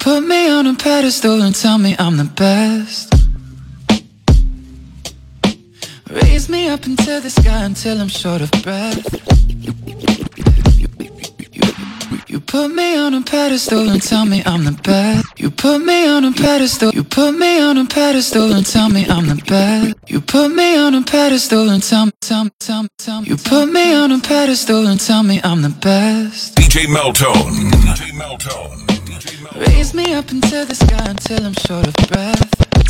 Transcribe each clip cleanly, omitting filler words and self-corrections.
put me on a pedestal and tell me I'm the best. Raise me up into the sky until I'm short of breath. You put me on a pedestal and tell me I'm the best. You put me on a pedestal. You put me on a pedestal and tell me I'm the best. You put me on a pedestal and tell me. You put me on a pedestal and tell me I'm the best. DJ Meltone. DJ Meltone. Raise me up into the sky until I'm short of breath.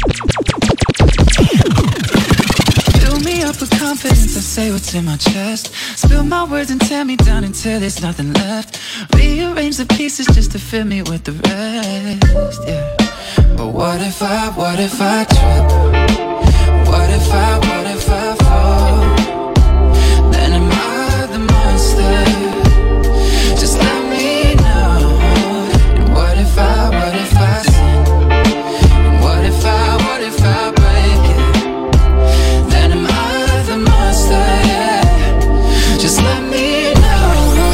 Fill me up with confidence, I say what's in my chest. Spill my words and tear me down until there's nothing left. Rearrange the pieces just to fill me with the rest, yeah. But what if I trip? What if I fall? Then am I the monster? Just let me know. And what if I sin? And what if I break it? Then am I the monster, yeah. Just let me know,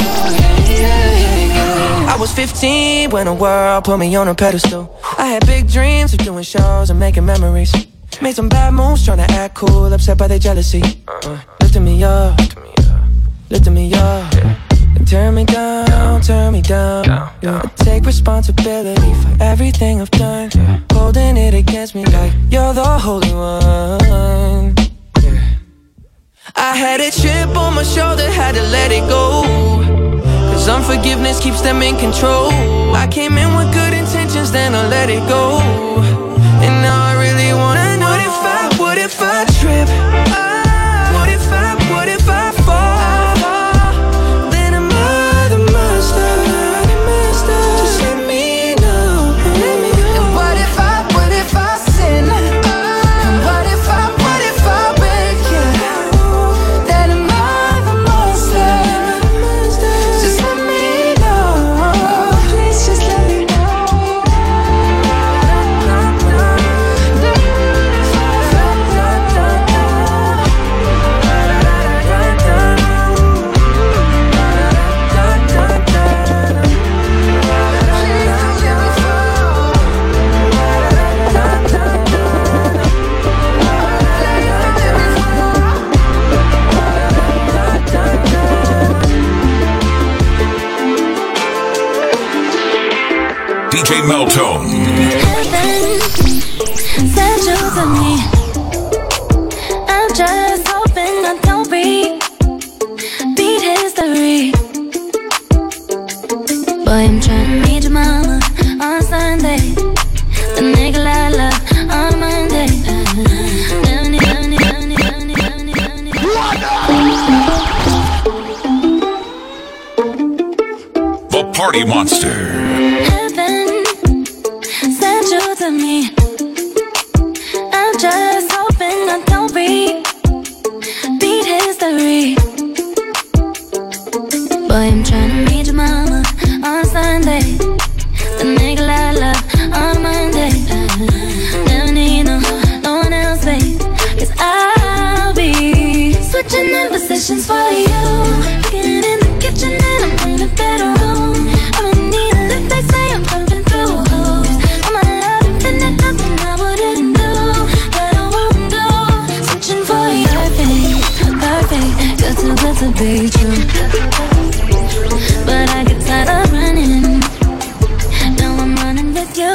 yeah. I was 15 when the world put me on a pedestal. I had big dreams of doing shows and making memories. Made some bad moves trying to act cool, upset by their jealousy. Lifting me up, lifting me up, and turn me down, yeah. I take responsibility for everything I've done, holding it against me like you're the holy one, yeah. I had a chip on my shoulder, had to let it go, cause unforgiveness keeps them in control. I came in with good intentions, then I let it go. And now I really wanna know, what if I trip? What if I fall? Then am I the monster? Just let me know. And what if I sin? And what if I break it? Then am I the monster? Just let me know. Please just let me know. DJ Meltone. Heaven sent you to me. I'm just hoping I don't beat history. Boy, I'm trying to meet your mama on Sunday. The nigga I love on Monday. The Party Monster. Heaven sent you to me. I'm just hoping I don't beat history. Boy, I'm trying to meet your mama on Sunday. The nigga I love on Monday. Never need no one else, babe. Cause I'll be switching up positions for you. Getting in the kitchen and I'm in the bedroom. I'ma need a lift, they say I'm pumping through holes. I'm a lot of nothing I wouldn't do, but I won't do. Switching for you, perfect, you're too good to be true. But I get tired of running. Now I'm running with you.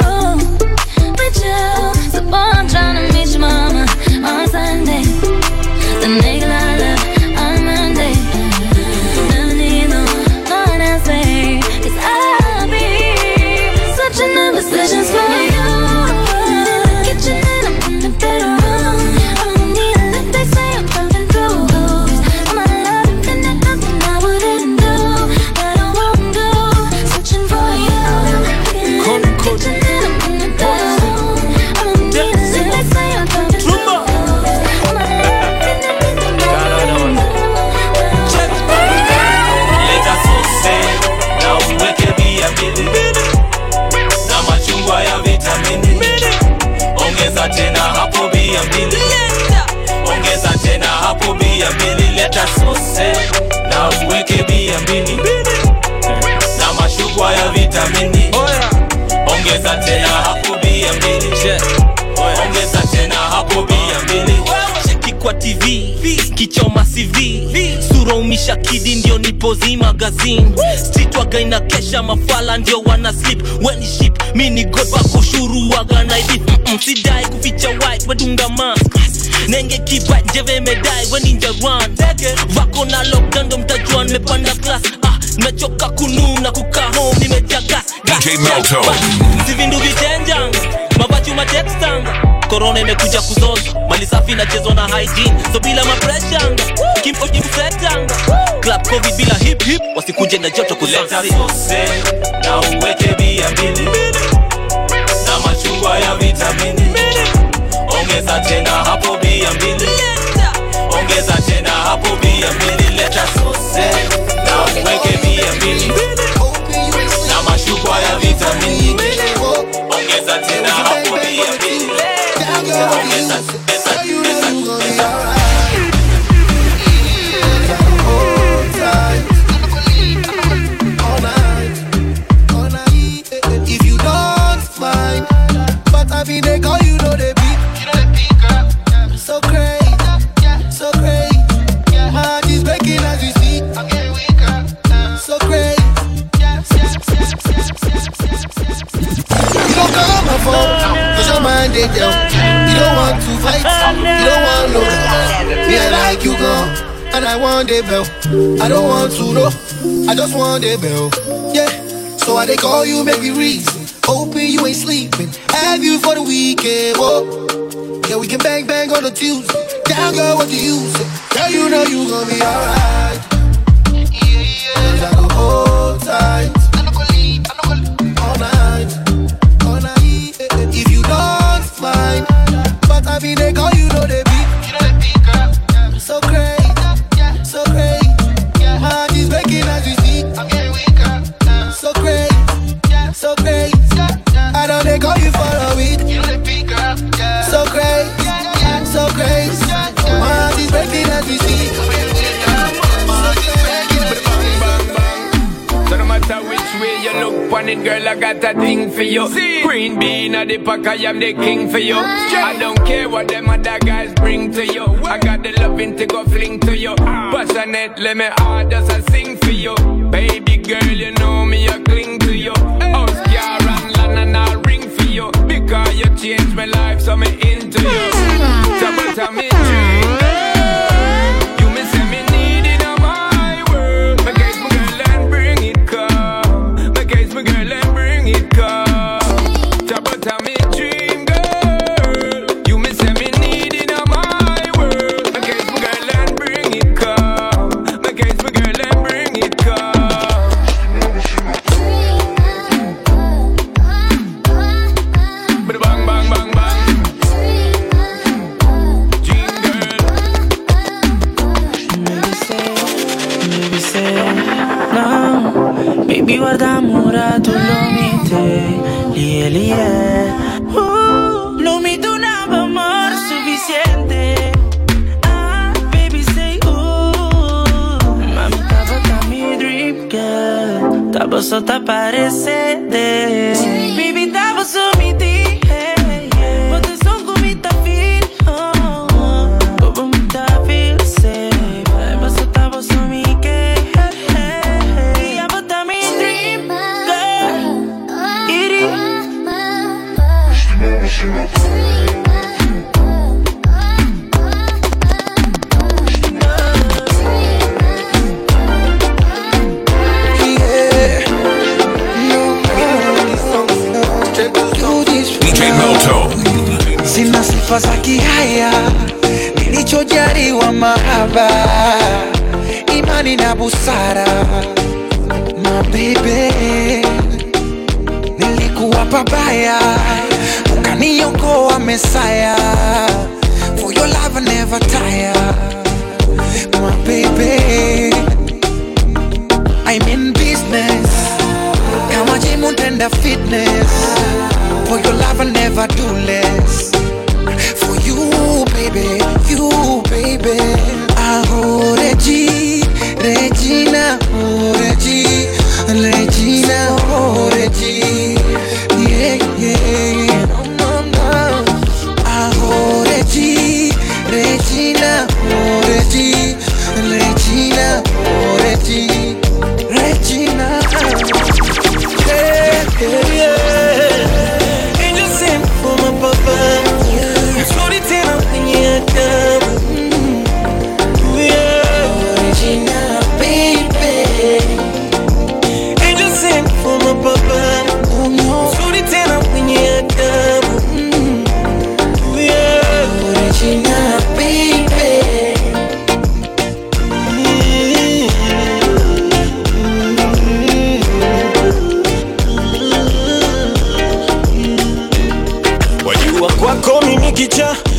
So boy, I'm trying to meet your mama on Sunday. The nigga I love on Monday. Never need no one else, babe. Cause I'll be switching the positions for you. In the kitchen and I'm in the bedroom. I don't need a lift, they say I'm pumping through holes. I'm a lot of nothing I wouldn't do, but I won't do. Switching for you. In the kitchen and I'm in the bedroom. I don't need a lift, they say I'm pumping through holes. I'm a lot of Let us all say, now uweke bia mbili na machungwa ya vitamini. Ongeza tena hapo bia mbili. Ongeza tena hapo bia mbili. Let us all say, now uweke bia mbili na machungwa ya vitamini. Ongeza ongeza tena hapo bia mbili. Ongeza tena hapo bia mbili. Cheki kwa TV, kichoma CV, sura umisha kidi ndio nipozi magazine. Street waga ina kesha mafala ndio wana sleep. When you ship, mini god wako shuru waga na hivi. Sidai kuficha white, wedunga mask. Nenge kipa njeve medai, when ninja run. Wako na lockdown ndo mtajuan mepanda class. Nimechoka kununa kukaa home nimejaa gas. DJ Meltone. Sivindu vichenjanga, mabachu matextanga. Corona imekuja kuzoza, mali safi nachezwa na hygiene. So bila mapreshanga, kimpo jimfetanga. Club covid bila hip hip, wasikuje na joto kuleta sose. Na uweke bia mbili, na machungwa ya vitamini. Ongeza tena hapo bia mbili. Ongeza tena hapo bia mbili. Leta sose, na uweke bia mbili, na machungwa ya vitamini. Ongeza tena hapo bia mbili. Ongeza if you don't mind, but I mean they call you know they beat. So crazy, so crazy. My heart is breaking as we speak. I'm getting weaker. So crazy. You don't call my phone, 'cause your mind they tell. You don't want to fight, you don't want no drama. Me I like you gone, and I want the bell. I don't want to know, I just want the bell. Yeah, so I they call you, make me reason. Hoping you ain't sleeping, have you for the weekend. Whoa. Yeah, we can bang bang on the Tuesday. Down girl, what do you say? Girl, you know you gon' be alright. Cause I go hold tight. All night, all night. If you don't mind, but I mean they call you know they beat. So crazy, so crazy. My heart is breaking as we speak. I'm getting weaker. So crazy, so crazy. I know they call you for a week. So crazy, so crazy. My heart is breaking as we speak. So no matter which way you look on it, girl, I got a thing for you. Green bean at the pack, I am the king for you. I don't care what them other guys bring to you. I got the loving to go fling to you. Passionate, let me hard just a sing for you. Baby girl, you know me, I cling to you. Oscar and land and I'll ring for you. Because you changed my life, so me into you. So but I'm in dream, girl. You me say me need it on my world. My case, my girl, and bring it come. My case, my girl, and bring it come. So but I'm in dream, girl. You me say me need it on my world. My case, my girl, and bring it come. My case, my girl, and bring it come. Bada bang bang bang bang. Dream girl. Maybe say no. Baby guarda mura tu lo mite. Lie lie. Lo mito una amor suficiente. Baby say mami tava mi dream girl. Tava sotto parecede. Baby tava su mi ti. But the song go me ta feel. Go me ta feel safe. But so tava su mi que. Yeah, but I'm in dream girl. Iri. DJ Meltone. Sina sifa za kihaya, nilichojaliwa mahaba, imani na busara. My baby, nilikuwa pabaya, ukaniokoa Mesaya. For your love I never tire. My baby, I'm in business, kama gym and fitness. For your love I never do less. For you baby, you baby. Oh Regina, oh Regina, oh Regina. Yeah,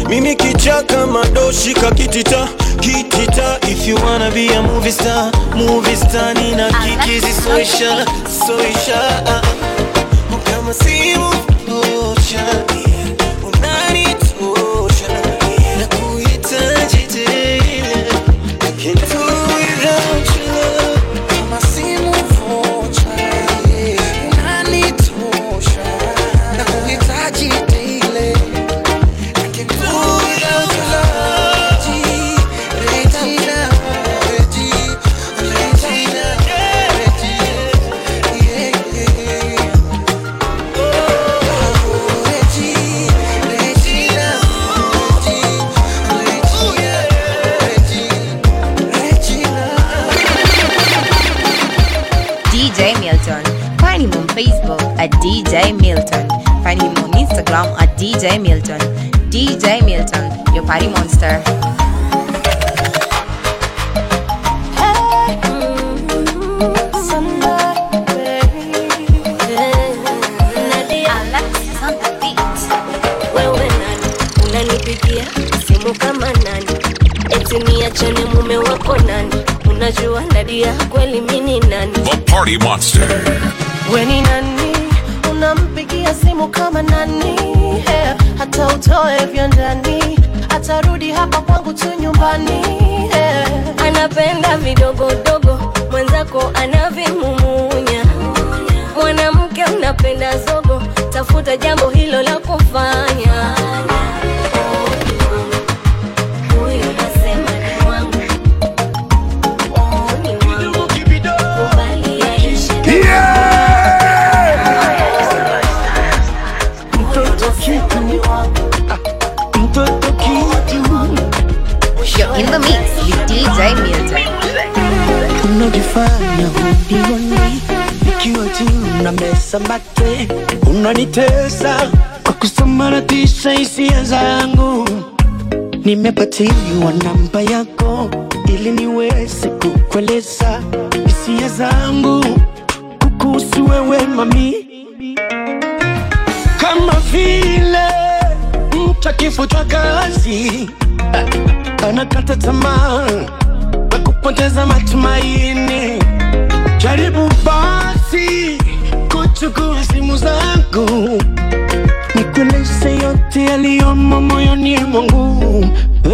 Mimi kichaka madoshi kakitita kitita. If you wanna be a movie star nina kikizi soisha kama simu tosha unanitosha na kuhitaji tena. I can't do without you love. Kama simu tosha unanitosha na kuhitaji tena. I can't do without you love. Regina, DJ Milton. Find him on Facebook at DJ Milton. Find him on Instagram at DJ Milton. DJ Milton, your party monster. Wewe nani unanipigia simu kama nani? Eti niachane mume wako nani? Unajua Nadia kweli mimi nani? The Party Monster. We ni nani unampigia simu kama nani? Hata utoe vya ndani atarudi hapa kwangu tu nyumbani. Anapenda vidogodogo mwenzako anavimumunya. Mwanamke unapenda zogo, tafuta jambo hilo la kufanya. Huyu nasema ni wangu. Ni wangu. Kubali yaishi. Mtoto kitu ni wangu. Mtoto kitu. You're in the mix with DJ Milton. Unajifanya hudioni nikiwa juu na mesa mate. Unanitesa kwa kusambaratisha hisia zangu. Nimepatiwa namba yako ili niweze kukueleza hisia zangu kukuhusu wewe mami. Kama vile mtu akifutwa kazi anakata tamaa na kupoteza matumaini. Jaribu basi kuchukua simu zangu nikueleze yote yaliyomo moyoni mwangu.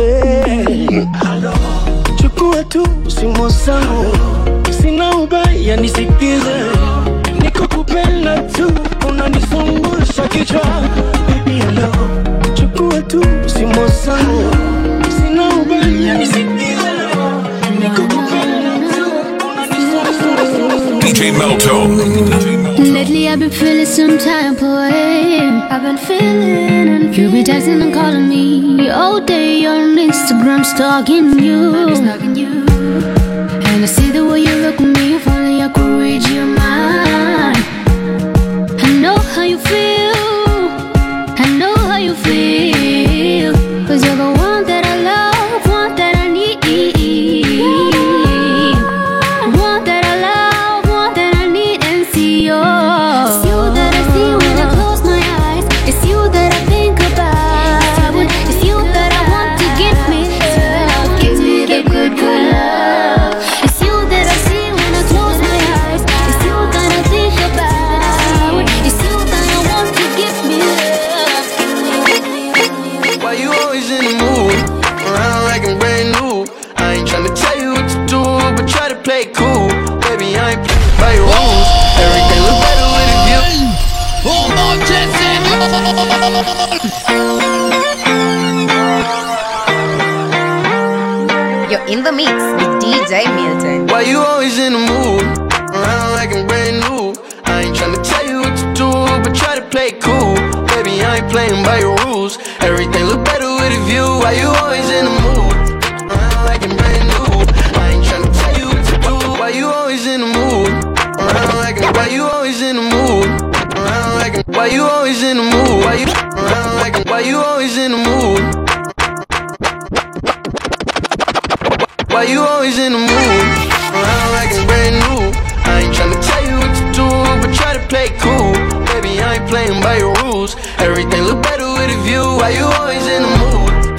Chukua tu simu zangu, sina ubaya nisikize. Niko kupenda tu, unanisungusha kichwa. Baby hello, chukua tu simu zangu, sina ubaya nisikize. Niko kupenda tu, unanisungusha. DJ Melto. Lately I've been feeling some type of way. I've been feeling. You've been texting and calling me all day on Instagram, stalking you. And I see the way you look at me, if only I could read your mind. I know how you feel. I know how you feel. 'Cause you're the one that I love, one that I need. One that I love, one that I need and see you. It's you that I see when I close my eyes. It's you that I think about. It's you that I want to give me. Give me the good, good love. It's you that I see when I close my eyes. It's you that I think about. It's you that I want to give me love. Why you always in the mood? Around like I'm brand new. I ain't tryna tell you what to do, but try to play cool. Baby, I ain't playing by your rules. Everything look better with a view. You're in the mix with DJ Milton. Why you always in the mood? Around like I'm brand new. I ain't tryna tell you what to do, but try to play cool. Baby, I ain't playing by your rules. Everything look better with a view. Why you always in the mood? Around like I'm brand new. I ain't tryna tell you what to do. Why you always in the mood? Around like I'm. Why you always in the mood? Around like I'm. Why you always in the mood? Why you around like I'm. Why you always in the mood? Why you always in the mood? Around like I'm brand new. I ain't tryna tell you what to do, but try to play cool. Baby, I ain't playing by your rules. Everything look better with a view. Why you always in the mood?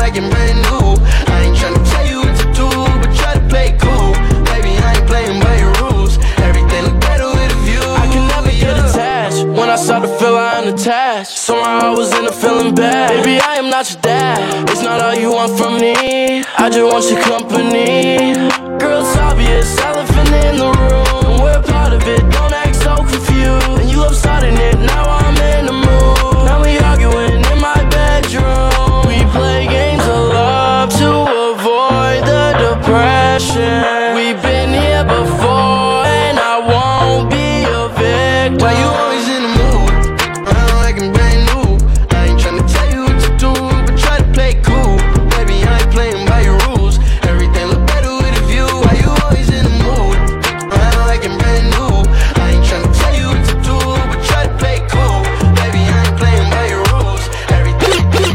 like it brand new. I ain't tryna tell you what to do, but try to play cool. Baby, I ain't playing by your rules. Everything look better with a view. I can never get attached. When I start to feel I'm attached, somehow I was in a feeling bad. Baby, I am not your dad. It's not all you want from me. I just want your company. Girl, it's obvious, elephant in the room. We're part of it, don't act so confused. And you love starting it, now I'm in the mood. Now we arguing in my bedroom. We play games of love to avoid the depression. We've been here before and I won't be a victim. Why you always in the mood? Around like I'm brand new. I ain't tryna tell you what to do, but try to play cool. Baby, I ain't playing by your rules. Everything look better with a view. Why you always in the mood? Around like I'm brand new. I ain't tryna tell you what to do, but try to play cool. Baby, I ain't playing by your rules. Everything.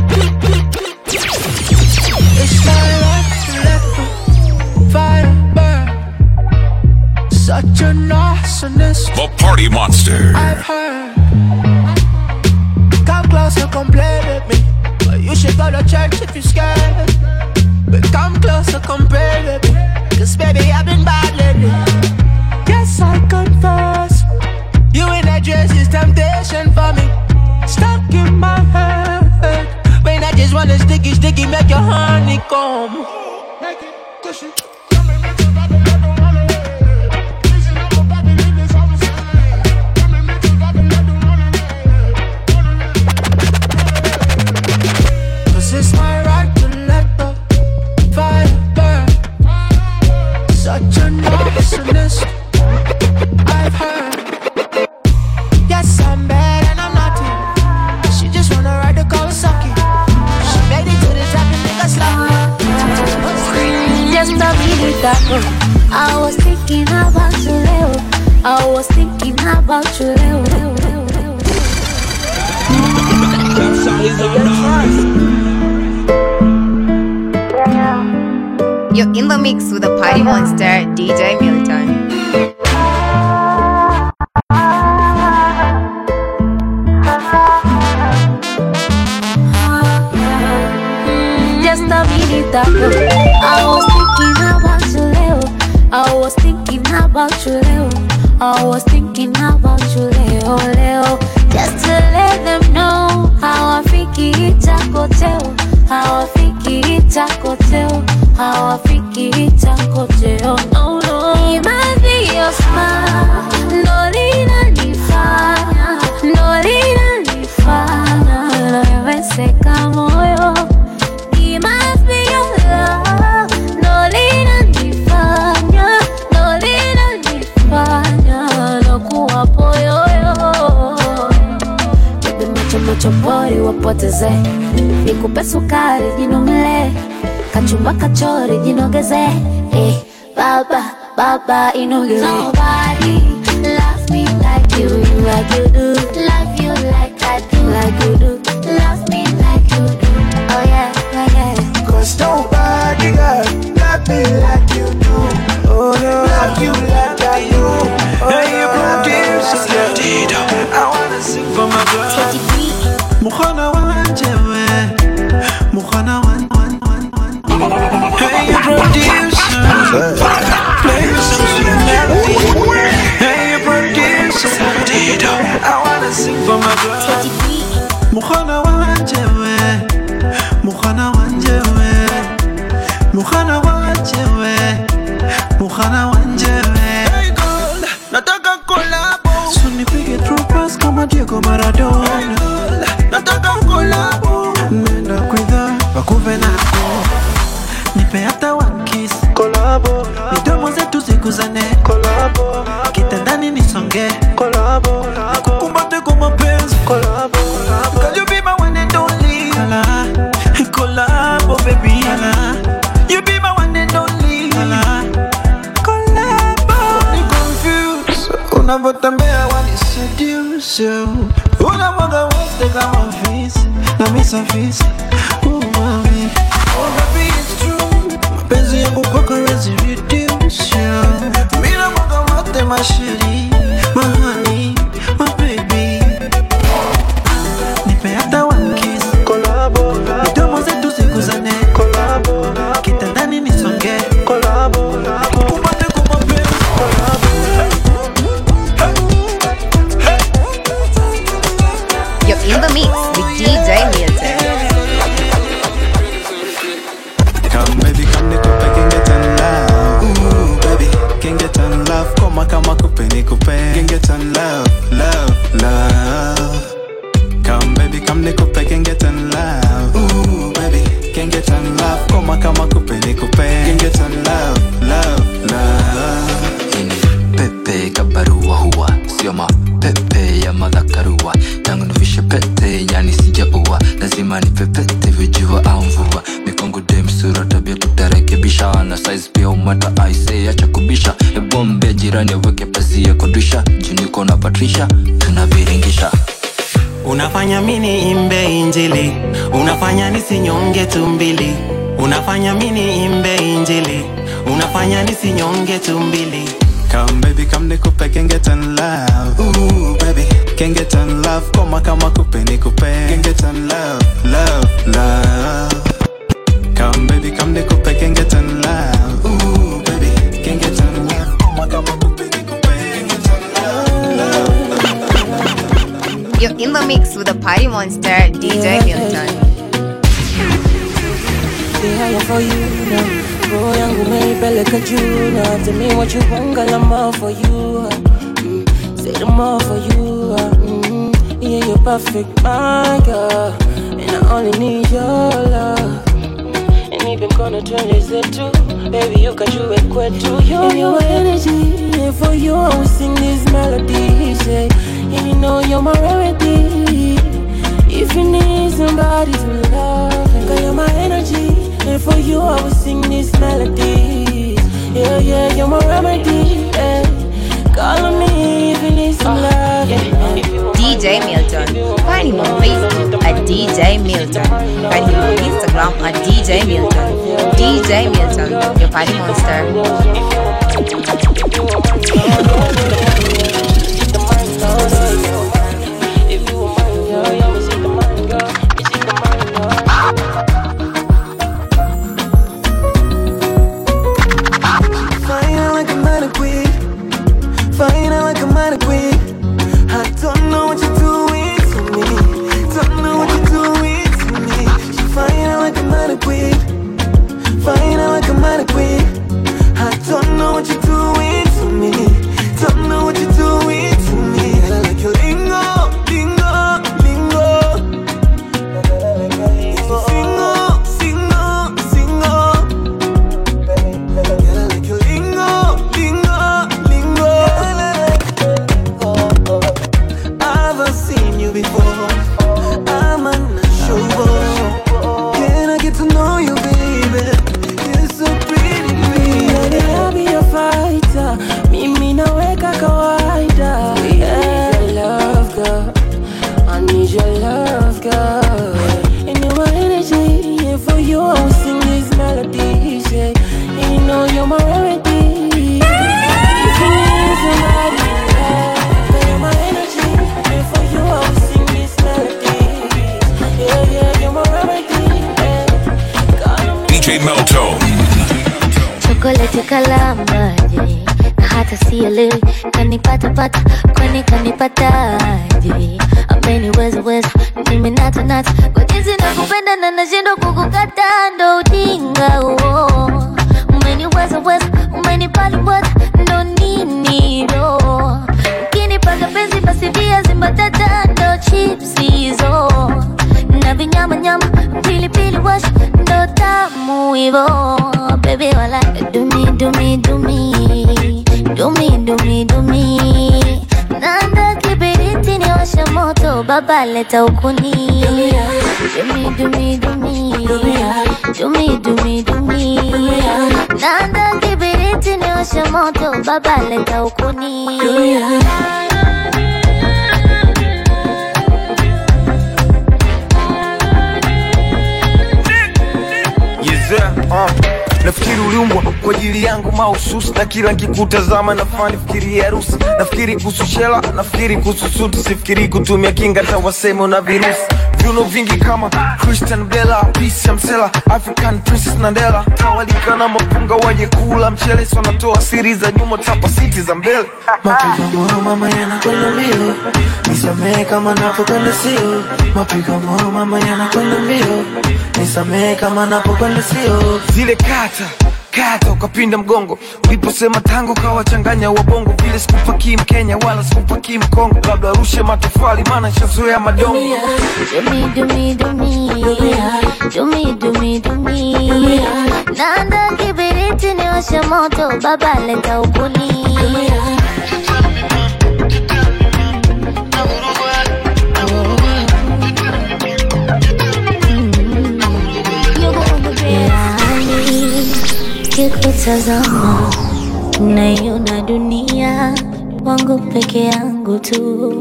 It's my life to let the fire burn. Such a arsonist. The Party Monster. I've heard. Come close and come play with me. But you should go to church if you're scared. But come close and come pray with me. Cause baby, I've been bad lately. Yes, I confess. You in that dress is temptation for me. Stuck in my head. When I just wanna sticky, make your honeycomb. Make it cushy. It's my right to let the fire burn. Such a narcissist, I've heard. Yes, I'm bad and I'm naughty. She just wanna ride the Kawasaki. She made it to the top and make us laugh. Just a minute ago, I was thinking about you, Leo. I was thinking about you, Leo. That song is alright. You're in the mix with the Party Monster, DJ Milton. Just a minute ago, I was thinking about you, Leo. I was thinking about you, Leo. I was thinking about you, Leo, Leo. Just to let them know how I think it's a hotel. How I think it's a hotel. How I think it's a hotel. No, no. It might be your smile. No linanifanya. No linanifanya. Nimeseka moyo. It must be your love. No linanifanya. No linanifanya. Nakuwa poyoyo. Bebe macho pori wapoteze. Nikupe sukari jinomele. Kachumba kachori jinogeze. Baba inogeze. Nobody loves me like you do. Love you like I do. Like you do. Love me like you do. Oh yeah, yeah. Cause nobody got love me like you do. Oh no, love you like I do. Hey, you produce I wanna sing for my girl. Mukhana wanjewe. Mukhana wanjewe. Hey, you producer, play some sweet melody. Hey, you producer, I wanna sing for my girl. Mukhana wanjewe, mukhana wanjewe, mukhana wanjewe, mukhana wanjewe. Hey girl, nataka collabo. So nipige true pass kama Diego Maradona. Nataka collabo. Nenda kwidha, wakuve nako. Nipe hata one kiss. Collabo. Midomo zetu ziguzane. Collabo. Kitandani nisonge. Collabo. Kukumbate kwa mapenzi. Collabo. Can you be my one and only? Collabo, baby. You be my one and only. Collabo. Ni confused. Unavotembea wani seduce. Unavoga wote kama fisi. Na misa fisi. Mami. Oh baby, it's true. Mapenzi yangu kwako hawezi reduce. Mina mwaga wote mashiri. My honey, my baby. Nipe hata one kiss. Collabo. Midomo zetu ziguzane. koma kama kupe nikupe. Can get on love, love, love. Ini pepe kabarua huwa sio mapepe ya madhakarua. Tangu nivishe pete yani sijaua, lazima nipepete vijua au mvua. Mikongo dem sura tabia tutarekebisha, na size pia umata aise acha kubisha. Ebombe jirani weke pazia kodisha, juniko na Patricia tunaviringisha. Unafanya mini imbe injili, unafanya nisinyonge tumbili. Unafanya mini imbe injili, unafanya nisinyonge tumbili. Come baby, come nikupe, can get on love. Ooh baby, can get on love. Koma kama kupe nikupe, can get on love, love, love. Come baby, come nikupe, can get on love. Ooh baby, can get on love. Koma kama kupe nikupe, can get on love, love. You're in the mix with the party monster, DJ Milton. Yeah, for you now. Roho yangu meipeleka juu na tell me what you want, girl, I'm all for you. Say them all for you. Yeah, you're perfect, my girl, and I only need your love. And even gonna turn this into, baby, you can do it quick too. And your energy, and for you I will sing this melody. Say, and you know you're my remedy. If you need somebody to love, girl, you're my energy. And for you I will sing this melody. Yeah, yeah, you're my remedy. Yeah. Call on me if you need some love. DJ Milton. Find him on Facebook at DJ Milton. Find him on Instagram at DJ Milton. DJ Milton, your party monster. Chocolate kalamaje, na hata sielewi kanipata kwani kanipataje. Ameniweza mimi nata kwa jinsi nakupenda na nashindwa kukukata, ndo ujinga huo. Umeniweza umenipali ndo nini ro. Ukinipaka penzi basi viazi mbatata ndo chips hizo. Na vinyama pilipili wash ndo tamu hivo. Baby wala do me. Nanda kibiriti ni washa moto, baba leta ukuni. Do me. Nanda kibiriti ni washa moto, baba leta ukuni. Nafikiri uliumbwa kwa ajili yangu mahususi, na kila nikikutazama nafaa nifikiri harusi. Nafikiri kuhusu shela, nafikiri kuhusu suti, sifikiri kutumia kinga hata waseme una virusi. Viuno vingi kama Christian Bella, Peace Msela, African Princess Nandela. Tawalika na mapunga waje kula mchele, so natoa siri za nyuma tapa city za mbele. Mapigo moyo mama yanakwenda mbio, nisamehe kama napokwenda sio. Mapigo moyo mama yanakwenda mbio, nisamehe kama napokwenda sio. Zile kata ukapinda mgongo, uliposema tango kawachanganya wabongo. Vile sikupaki Mkenya wala sikupaki Mkongo, labda rushe matofali maana nishazoea madongo. Do me. washa moto, baba leta ukuni. Kikutazama naiona dunia wangu peke yangu tu.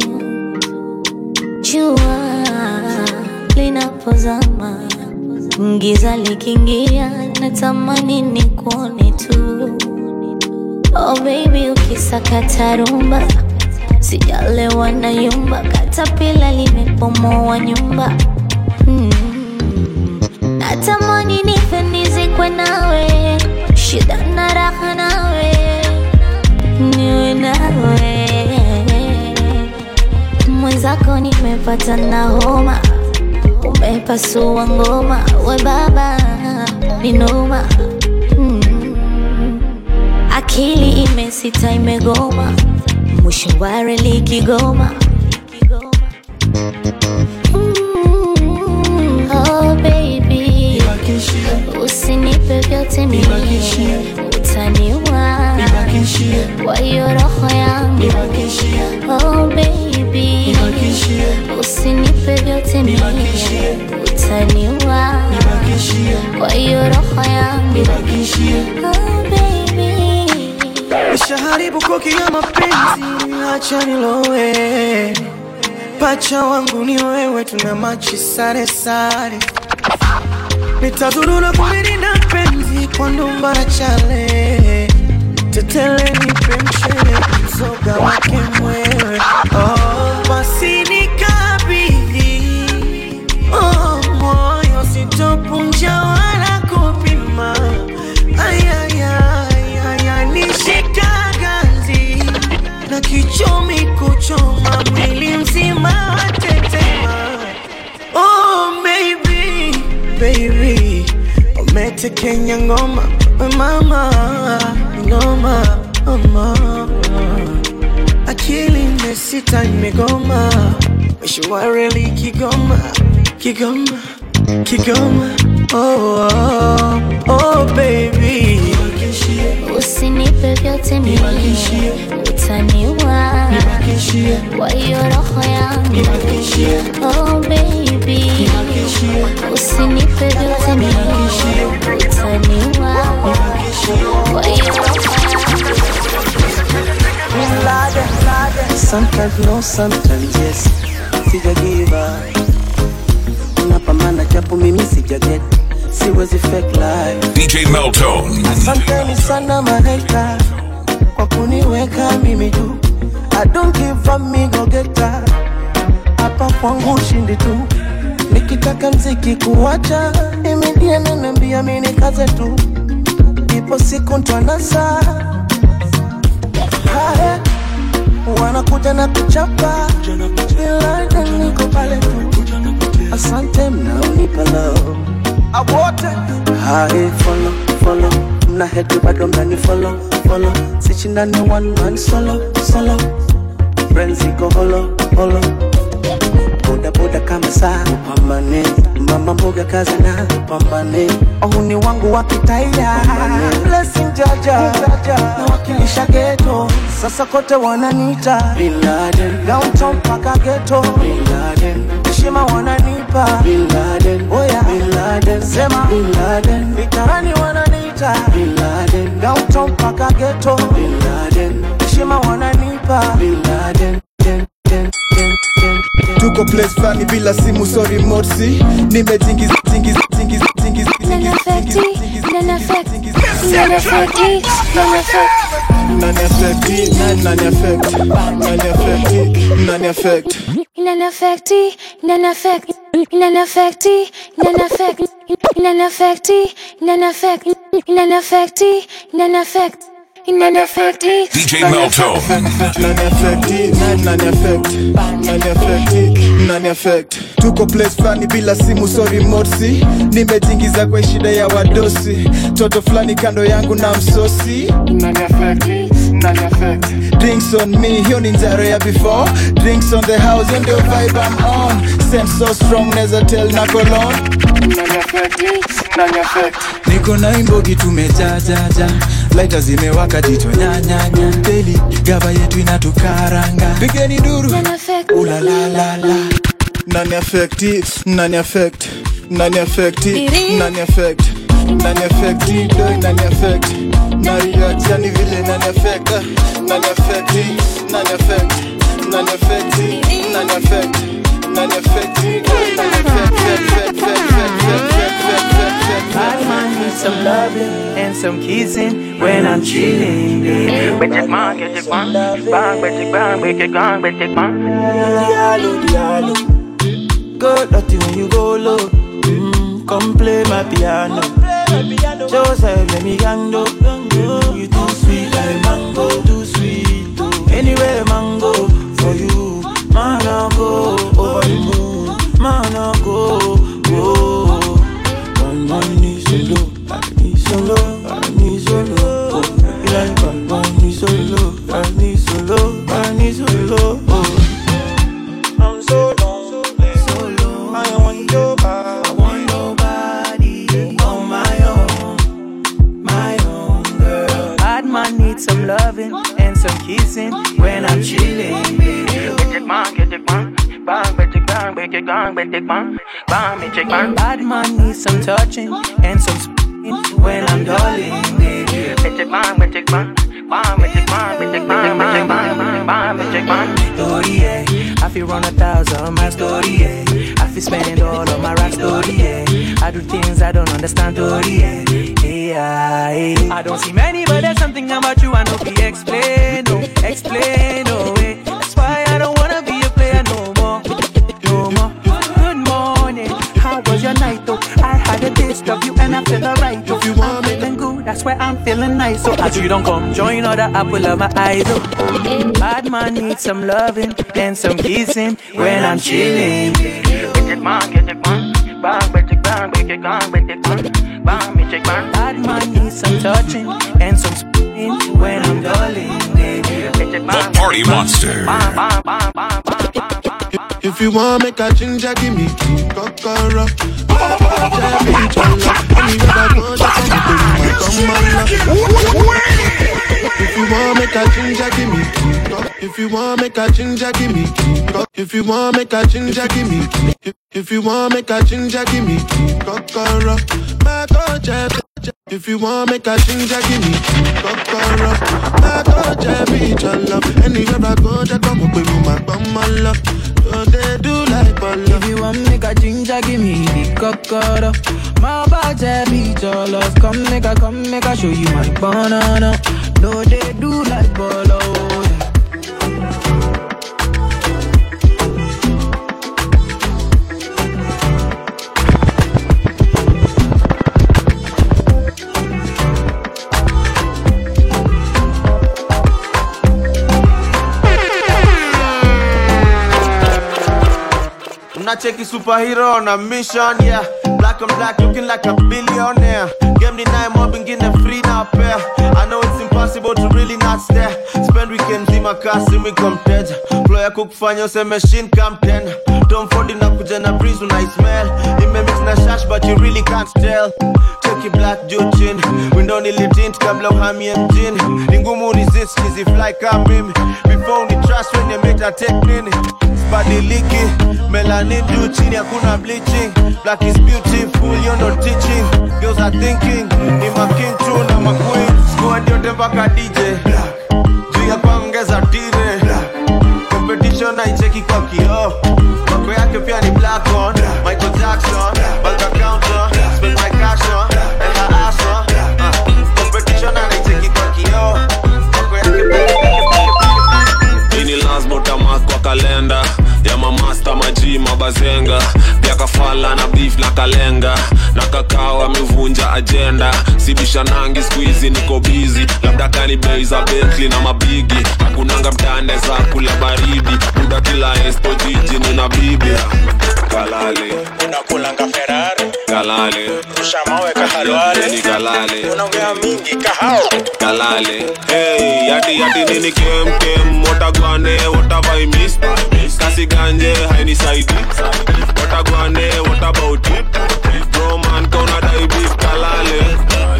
Jua linapozama, giza likiingia, natamani nikuone tu. Oh baby, ukisakata rumba, sijalewa na yumba, katapila limepomoa nyumba. Natamani nife nizikwe nawe, shida na raha nawe, niwe nawe. Mwenzako nimepata na homa, umepasua ngoma, we baba ni noma. Akili imesita imegoma, mwisho wa reli Kigoma. Oh baby, usinipe vyote mimi, utaniua kwa hiyo roho yangu. Oh baby, usinipe vyote mimi, utaniua kwa hiyo roho yangu. Oh baby, nishaharibu koki ya mapenzi, acha nilowe. Pacha wangu ni wewe, tuna machi sare sare. Nitazurura kumirinda penzi kwa ndumba na chale. Tetele nipe mchele, mzoga wake mwewe. Oh, basi nikabidhi, oh, moyo sitopunja wala kupima. Ayayayaya, nishika ganzi na kichomi kuchoma, mwili mzima watetema. Oh baby, baby, umetekenya ngoma, mama, ngoma, mama. Akili imesita imegoma, mwisho wa reli Kigoma, Kigoma, Kigoma. Oh, oh, oh baby, usinipe vyote mimi, utaniua kwa hiyo roho yangu. Oh baby, usinipe vyote mimi, utaniua kwa hiyo roho yangu. Sometimes no, sometimes yes, sija give up. Unapambana japo mimi sija get, siwezi fake life. DJ Meltone. Asanteni sana mahater kwa kuniweka mimi juu. I don't give a me go getter, hapa kwangu shindi tu. Nikitaka mziki kuwacha, imedia naniambia mimi nikaze tu. Ipo siku ntanasa, haya wanakuja na kuchapa, bila niko pale tu. Asante mnaonipa love, awote hai follow, follow. Mna head bado mnani follow, follow. Sichindani one man solo, solo. Friends iko holo, holo. Boda boda kama saa upambane, mama mboga kaza na upambane. Ohuni wangu wakitaida, blessing jaja, na wakilisha ghetto. Sasa kote wananiita Bin Laden, downtown paka ghetto Bin Laden, heshima wananipa Bin Laden, oya Bin Laden, sema Bin Laden, mitarani wananiita Bin Laden, downtown paka ghetto Bin Laden, heshima wananipa Bin Laden. Tuko place flani bila simu, sorry Morsi. Nimejingiza jingiza jingiza jingiza Nani DJ Meltone. Nani affect. Tuko place flani bila simu, sorry Morsi. Nimejingiza kwa shida ya wadosi. Toto flani kando yangu na msosi. Nani affect. Drinks on me, hiyo ni njaro ya before. Drinks on the house, hiyo ndio vibe I'm on. Sense so strong, neza tell na colon. Niko na imbogi tumejajaja, lighter zimewaka jicho nyanyanya. Daily gava yetu inatukaranga. Pigeni duru, ula la la la. Nani affecti, nani affect, nani affecti, nani affect, nani affecti, doi nani affect. Nani yachani vile nani affect, nani affecti, nani affect, nani affecti, nani affect, nani affecti, doi nani affect. Bad man needs some loving and some kissing when I'm chilling. Get bang, diallo. Go dirty when you go low. Come play my piano. Joseph, let me gango. You too sweet like mango, too sweet. Anywhere mango for you, man I'll go over the moon, man I'll go. I need so low, I need so low, I need so low. You like I need so low, I need so low, I need so low. I'm so low, so low. I want nobody, I want nobody on my own girl. Bad man needs some loving and some kissing when I'm chilling. Get it bang, bang, bet it bang, bet it bang, bet it bang, bang, bet it bang. Bad man needs some touching and some spinning when I'm darling. Bet it bang, bet it bang, bang, bet it bang, bet it bang, bet it bang, bang, bet it bang. Story, yeah, I feel run 1,000 my story, yeah. I feel spending all of my rap story, yeah. I do things I don't understand, story, yeah. I don't see many, but there's something about you I know be explain, no, explain, no way. That's why I don't wanna be a player no more, no more. Good morning, how was your night though? I had a taste of you and I feel alright. If you want me feeling good, that's why I'm feeling nice. So as you don't come join other apple of my eyes, oh. Bad man needs some loving and some kissing when I'm chilling. Get it bang, bang, bet it bang, bet it bang, bet it bang, bang, bet it bang. Bad man needs some touching and some spinning when I'm darling. The Party Monster. If you want make a ginger, give me key, kokoro. If you want make a ginger, give me key. If you want make a ginger, give me key. If you want make a ginger, give me key. If you want make a ginger, give me key, kokoro. My God, if you want make a ginger, give me kokoro. My God, be your love. Anywhere I go, just come up with my bum love. So they do like ball. If you want make a ginger, give me the kokoro. My body be your love. Come make a show you my banana. No, they do like ball. Nacheki superhero on a mission, yeah. Black on black looking like a billionaire. Game deny mobbing in the free now pair. I know it's impossible to really not stare. Spend weekends in my car, see me come dead. Floya cook fanyo say machine come 10. Don't fall in up with a breeze when I smell. It may mix na shash but you really can't tell. Check your black jochin. We don't need it tint kabla uhami engine. Ningumu resist easy fly come in. Before the trust when you make a technique. Body leaky, melanin do chini, hakuna bleaching. Black is beautiful, you're not teaching. Girls are thinking, ni ma king tune na ma queen. Squad yote mpaka DJ juu ya kuongeza tire. Competition haicheki kwa kioo. Mambo yake pia ni black on. Michael Jackson, bank account on. Spend my cash on, and my ass on. Competition haicheki kwa kioo. Mambo yake pia ini lazima utamark kwa kalenda ya mamasta maji mabazenga pia kafala na beef na kalenga na kakao amevunja kuvunja agenda. Sibisha nangi squeezy niko busy. Labda kani bei za Bentley na mabigi. Hakunanga mtande za kula baridi. Muda kila esto jiji nina bibi. Kalale unakulanga Ferrari. Kalale Ushamawe kahalwale. Ni kalale unaongea mingi kahao. Kalale hey yati nini kem watagwane what have I missed? Kasi ganje haini saidi. Watagwane what about it? Bro man kona dai beef. Kalale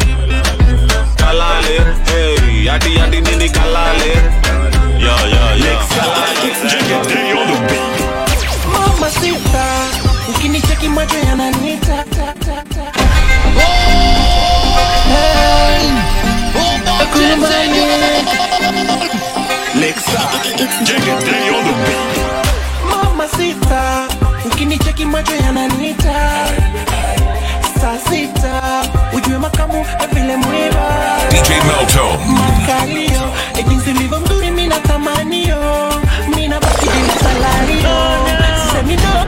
hey yati nini kalale. Yo Mama sita ukinicheki macho yananita. Mama sita ukinicheki macho yananita. Saa sita ujue makamu vile mwiba. DJ Melto Makalio jinsi ulivyo mzuri mina tamanio. Mina baki bila salario. Sisemi no.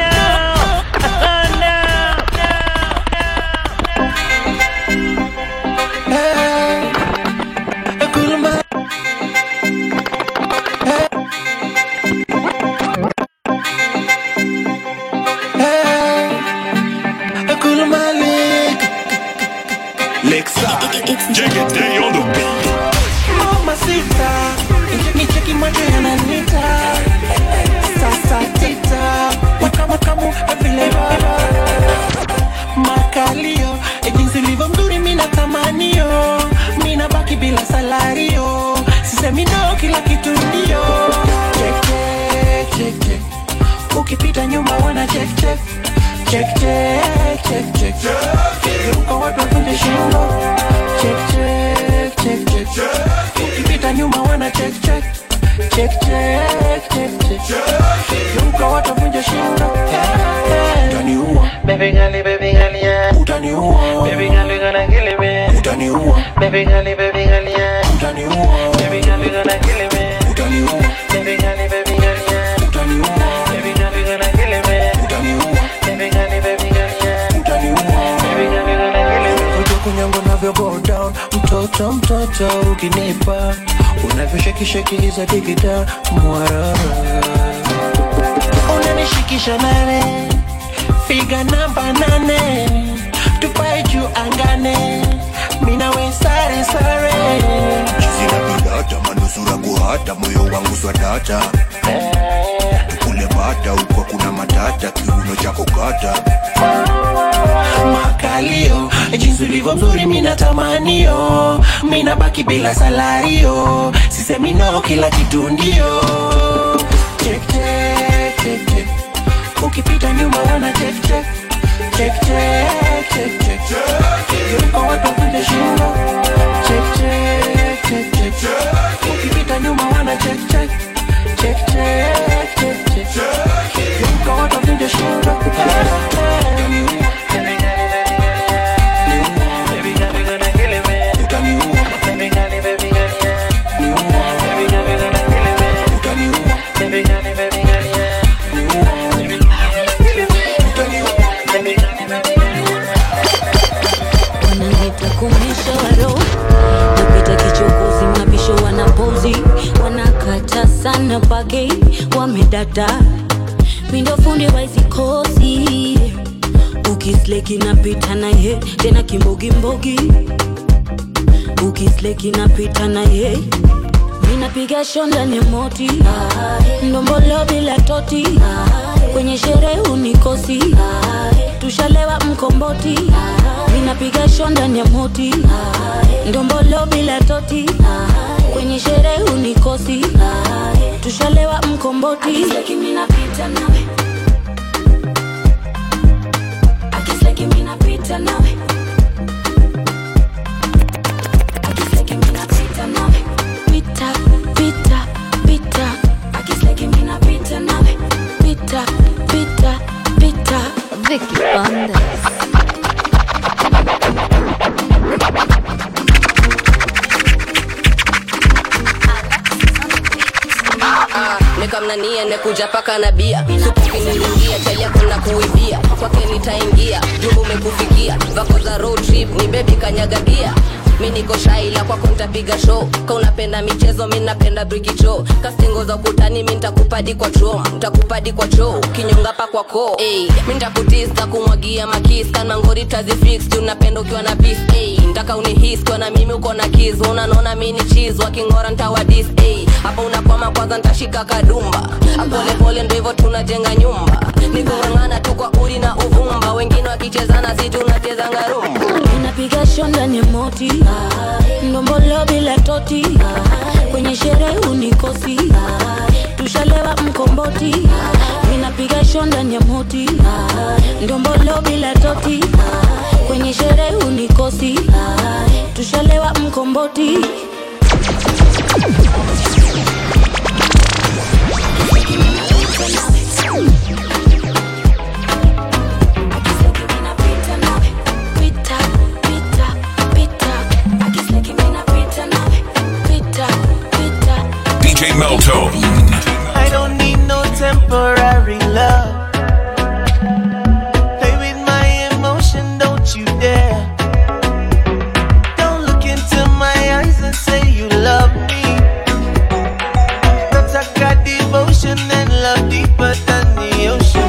Mama sita nicheki macho yananita. Sasa tita makamu vile baba. Makalio jinsi ulivyo mzuri mina tamanio. Mina baki bila salario. Sisemi no kila kitu ndio. Check ukipita nyuma wana check uko watu wakunde shingo. Check ukipita nyuma wana check uko watu wakunde shingo. Utaniua baby girl yeah. Utaniua baby girl you gonna kill me. Utaniua baby girl yeah. Utaniua baby girl you gonna kill me. Utaniua baby girl yeah. Utaniua baby girl you gonna kill me. Utaniua baby girl yeah. Utaniua baby girl you gonna kill me. Kutoku nyango navyo go down. Mtoto ukinipa unavyo shake hizo digida mwarara. Unanishikisha nane figa namba 8 tupae juu angane. Mina we sare Sina kudata manusura kuhata moyo wangu swadata. Tukule bata ukwa kuna matata kiuno chako kata. Makalio jinsi ulivyo mzuri mina tamanio. Mina baki bila salario. Sisemi no kila kitu ndio. Check ukipita nyuma wana check uko watu wakunde shingo. Check ukipita nyuma wana check uko watu wakunde shingo. Kumisha waro napita kichokozi mabisho wanapozi wanakata sana bagi wamedada mindo fundi waizikosi ukisleki napita na ye tena kimbogi ukisleki napita na ye minapiga shonda ni moti ndombolo bila toti kwenye sherehe unikosi tushalewa mkomboti. Minapiga shonda ni moti ndombolo bila toti kwenye sherehe unikosi tushalewa mkomboti. Akisleki minapita nawe Akisleki minapita nawe Akisleki minapita nawe Pita Akisleki minapita nawe Pita Vicky Bandas. Nigga na nia nekuja paka na bia. Supu kinilingia chai yako na kuibia. Kwake nitaingia jumbo umekufikia. Vako za road trip ni baby kanyaga bia. Mimi niko shaila kwako nitapiga show. Ka unapenda michezo mimi napenda brigicho. Kastingo za ukutani mimi nitakupadi kwa trom. Nitakupadi kwa choo kinyonga pa kwako. Mimi nitakutista kumwagia makisi kana ngori tazi fix tunapenda ukiwa na peace. Nitaka unihisi kwa na mimi uko na keys. Unaona mimi ni cheese wakingora nitawadis. Hapo unakwama kwanza nitashika kadumba. Pole pole ndio hivyo tunajenga nyumba. Niko ngangana tu kwa uri na uvumba. Wengine wakichezana sisi tunacheza ngarumba. Ninapiga shonda ni moti ndombolo bila toti kwenye sherehe unikosi tushalewa mkomboti. Ninapiga shonda ni moti ndombolo bila toti kwenye sherehe unikosi tushalewa mkomboti. DJ Melto. I don't need no temporary love. Play with my emotion, don't you dare. Don't look into my eyes and say you love me. Nataka devotion and love deeper than the ocean.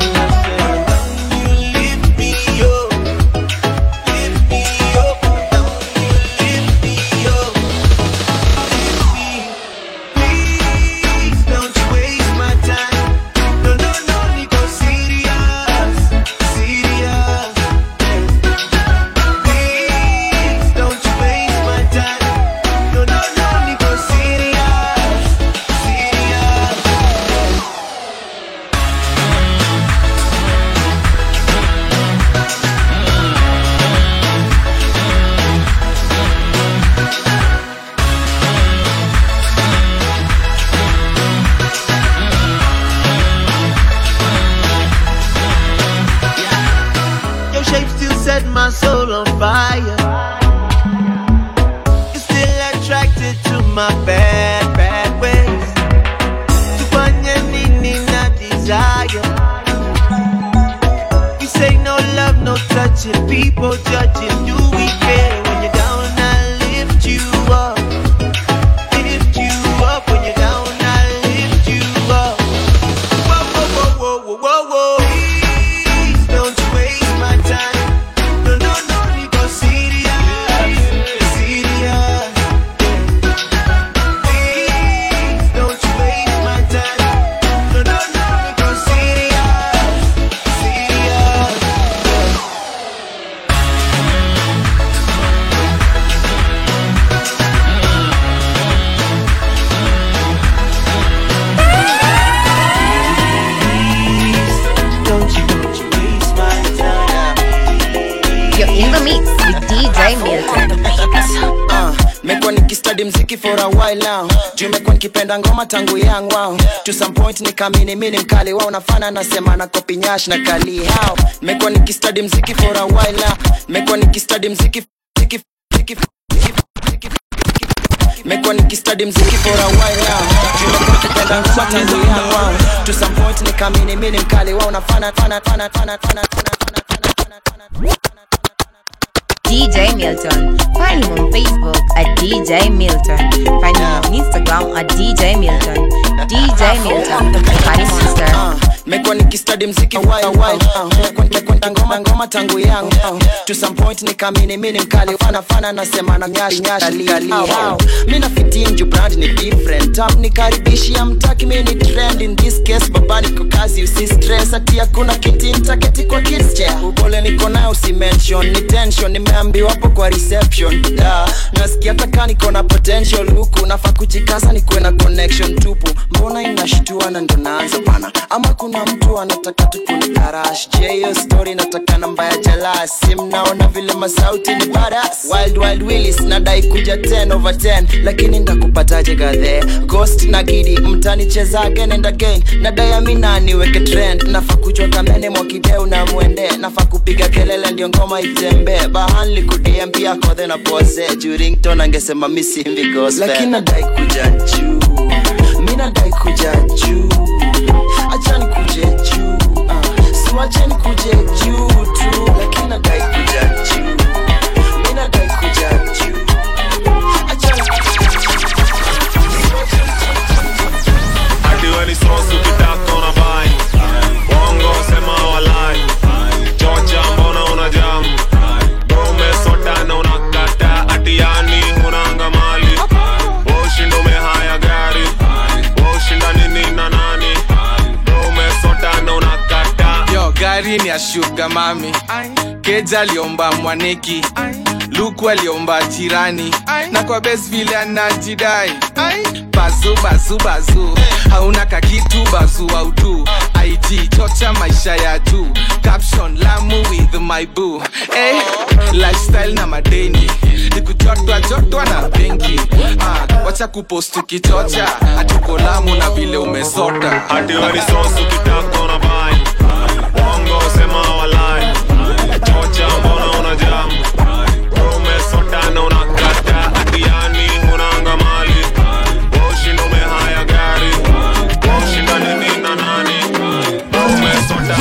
People judging, do we care? When you're down, I lift you up. Lift you up. When you're down, I lift you up. Whoa, whoa, whoa, whoa, whoa, whoa. Please don't you waste my time. No, no, no, you go serious. Serious. Please don't you waste my time. No, no, no, you go serious. Serious. In the mix with DJ Milton. Mekuwa nikistudy mziki for a while now. Juu mekuwa nikipenda ngoma tangu young wow. To some point nikamini mini mkali wao nafana nasema na copy nyash na kali how. Mekuwa nikistudy mziki for a while now. Mekuwa nikistudy mziki Mekuwa nikistudy mziki for a while now. Juu mekuwa nikipenda ngoma tangu young wow. To some point nikamini mini mkali wao nafana DJ Milton. Find him on Facebook at DJ Milton. Find him on Instagram at DJ Milton. DJ Milton, the Party Monster. Mekuwa nikistudy mziki while Mekuwa ngoma tangu young To some point nikamini mini mkali fana nasema na nyash mina fit in ju brand ni different nikaribishia mtaki mini trend in this case baba niko kazi usi stress ati hakuna kiti nitaketi kwa kids chair upole niko nayo usi mention ni tension nimeambiwa hapo kwa reception nasikia taka niko na potential huku nafaa kujikaza nikuwe na connection tupu mbona inashtua na ndo naanza pana ama kuna mtu anataka tukunikarash hiyo story nataka namba ya jalasi mnaona vile masauti ni badass wild willis nadai kuja 10/10 lakini ndakupataje gadhe ghost na gidi mtanicheza again and again nadai amina niweke trend nafaa kujua kamene mwakideu na mwende nafaa kupiga kelele ndio ngoma itembe bahali kudiambia kodhe na pose during tone angesema missing the gospel lakini nadai kuja juu mina dai kuja juu, achani kuje juu, siwacheni kuje juu tu, lakini nadai kuja juu, mina dai kuja juu, achani hadi weni sosu kitaka unabai, wongo sema walai, chocha mbona unajamu, dome sota na unakata, ati yani hunanga mali, ushinda umehaya gari, ushinda nini na nani, dome sota na unakata. Yo, gari ni ya sugar mami, Keja aliomba mwaneki, Luku aliomba tirani, na kwa best vile anajidai. Bazu, bazu, bazu, hauna kakitu bazu au tu, IG, chocha maisha ya juu, caption, Lamu with my boo. Lifestyle na madeni, nikujotwa jotwa na benki. Wacha kupostu kichocha, hatuko Lamu na vile umesota. Hadi weni sosu kitaka unabai, wongo sema walai, chocha mbona unajamu, umesota na unakata, ati yani hunanga mali, ushinda umehaya gari, ushinda nini na nani, umesota.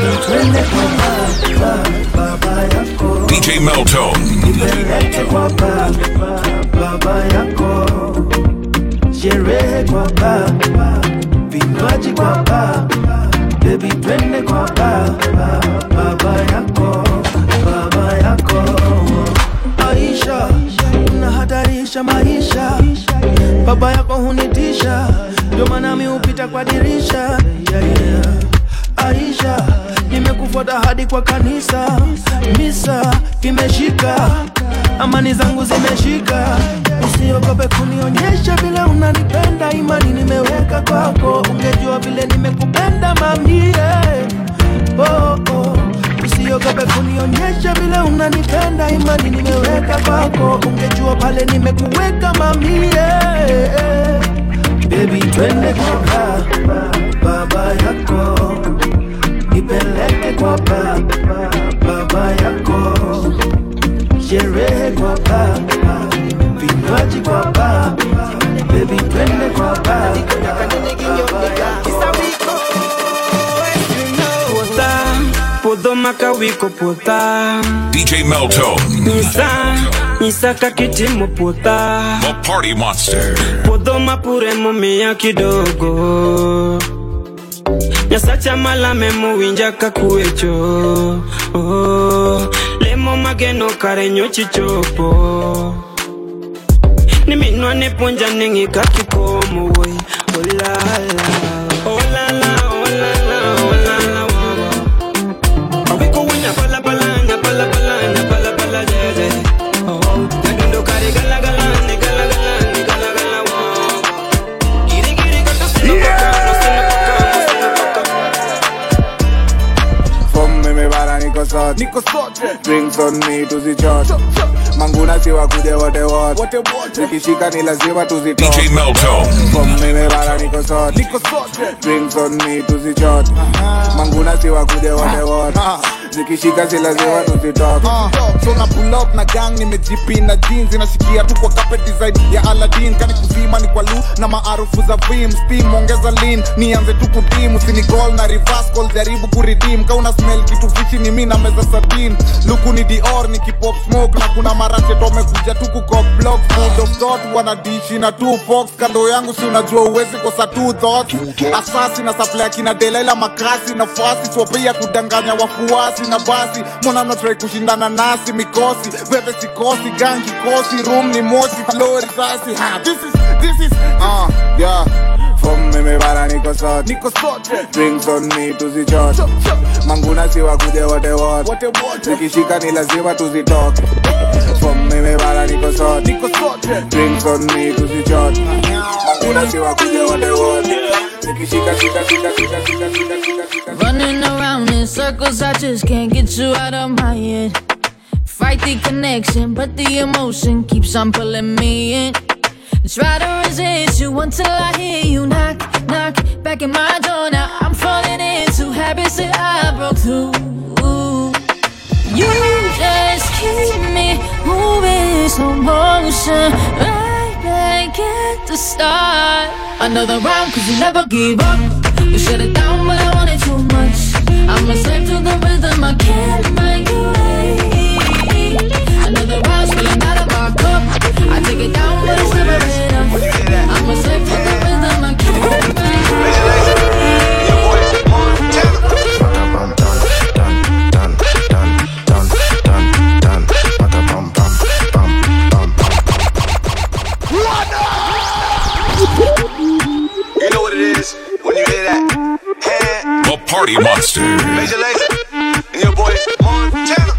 DJ Melto. nipeleke kwa baba yako, sherehe kwa baba, vinywaji kwa baba, baby twende kwa baba yako, baba yako. Aisha, unahatarisha maisha, baba yako hunitisha, ndio maana mimi hupita kwa dirisha. Aisha, nimekufuata hadi kwa kanisa, misa imeshika, amani zangu zimeshika, usiogope kunionyesha vile unanipenda, imani nimeweka kwako, ungejua vile nimekupenda mami. Usiogope kunionyesha vile unanipenda, imani nimeweka kwako, ungejua pale nimekuweka mami. Baby twende kwa baba yako, nipeleke kwa baba yako, sherehe kwa baba, vinywaji kwa baba, baby twende kwa baba yako. Pudo makawiko puta DJ Melto. Nisa kakitimu puta The Party Monster. Pudo mapure mumia kidogo, Nyasacha malame muwinja kakuecho, Lemo mageno karenyo chichopo, Niminwa neponja nengi kakikomo we. Olala, olala, olala, olala, Awiko wanya pala pala, nya pala pala, nya pala pala jele. Nadundo kare gala gala, ne gala gala, ne gala gala Giri giri gato sino Fome me bara niko sot, drinks on me tuzichot, manguna siwa kude wote wote, nikishika ni lazima tuzitot. DJ Melto. Fome me bara niko sot, drinks on me tuzichot, manguna siwa kude wote wote, nikishika si lazima tuzitot. So na pull up na gang nimejipina jeans, inashikia tu kwa carpet design ya Aladdin, kani kuzima ni kwa lu na maarufu za vim, steam ongeza lean, nianze tu kudim, usini call na reverse call, jaribu kuredeem, kauna smell kitu fishi ni mimi na meza satin, luku ni Dior ni kipop smoke, na kuna marate tome kuja tu kukok block, food of thought wana dishi na 2 fox, kando yangu si unajua uwezi kosa 2 thoughts, asasi na supply kina Delaila makasi na fasi, swapia kudanganya wafuasi na basi, mwana no try kushindana nasi mikosi, wewe sikosi, gangi kosi, room ni mosi, flow risasi, this is, yeah. Fome me bara niko sot, drinks on me tuzichot, manguna siwa kude wote wote, nikishika ni lazima tuzitok. Fome me bara niko sot, drinks on me tuzichot, manguna siwa kude wote wote, nikishika shika shika shika shika shika. Running around in circles, I just can't get you out of my head. Fight the connection, but the emotion keeps on pulling me in. Try to resist you until I hear you knock, knock back in my door. Now I'm falling into habits that I broke through. You just keep me moving slow motion, right back get to start another round, cause you never give up. You shut it down, but I want it too much. I'm a slave to the rhythm, I can't break away. Another round, spilling out of my cup. I take it down, but it's never enough. I'm a slave to the rhythm, I can't break away. You know what it is when you hear that. The Party Monster. Laser, laser, and your boy Montana.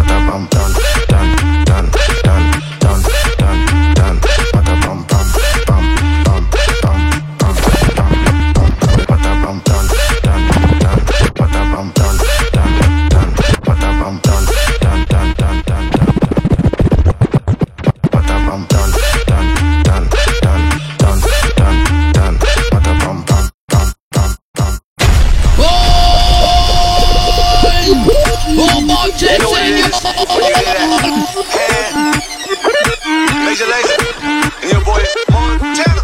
Laser, laser, and your boy Montana.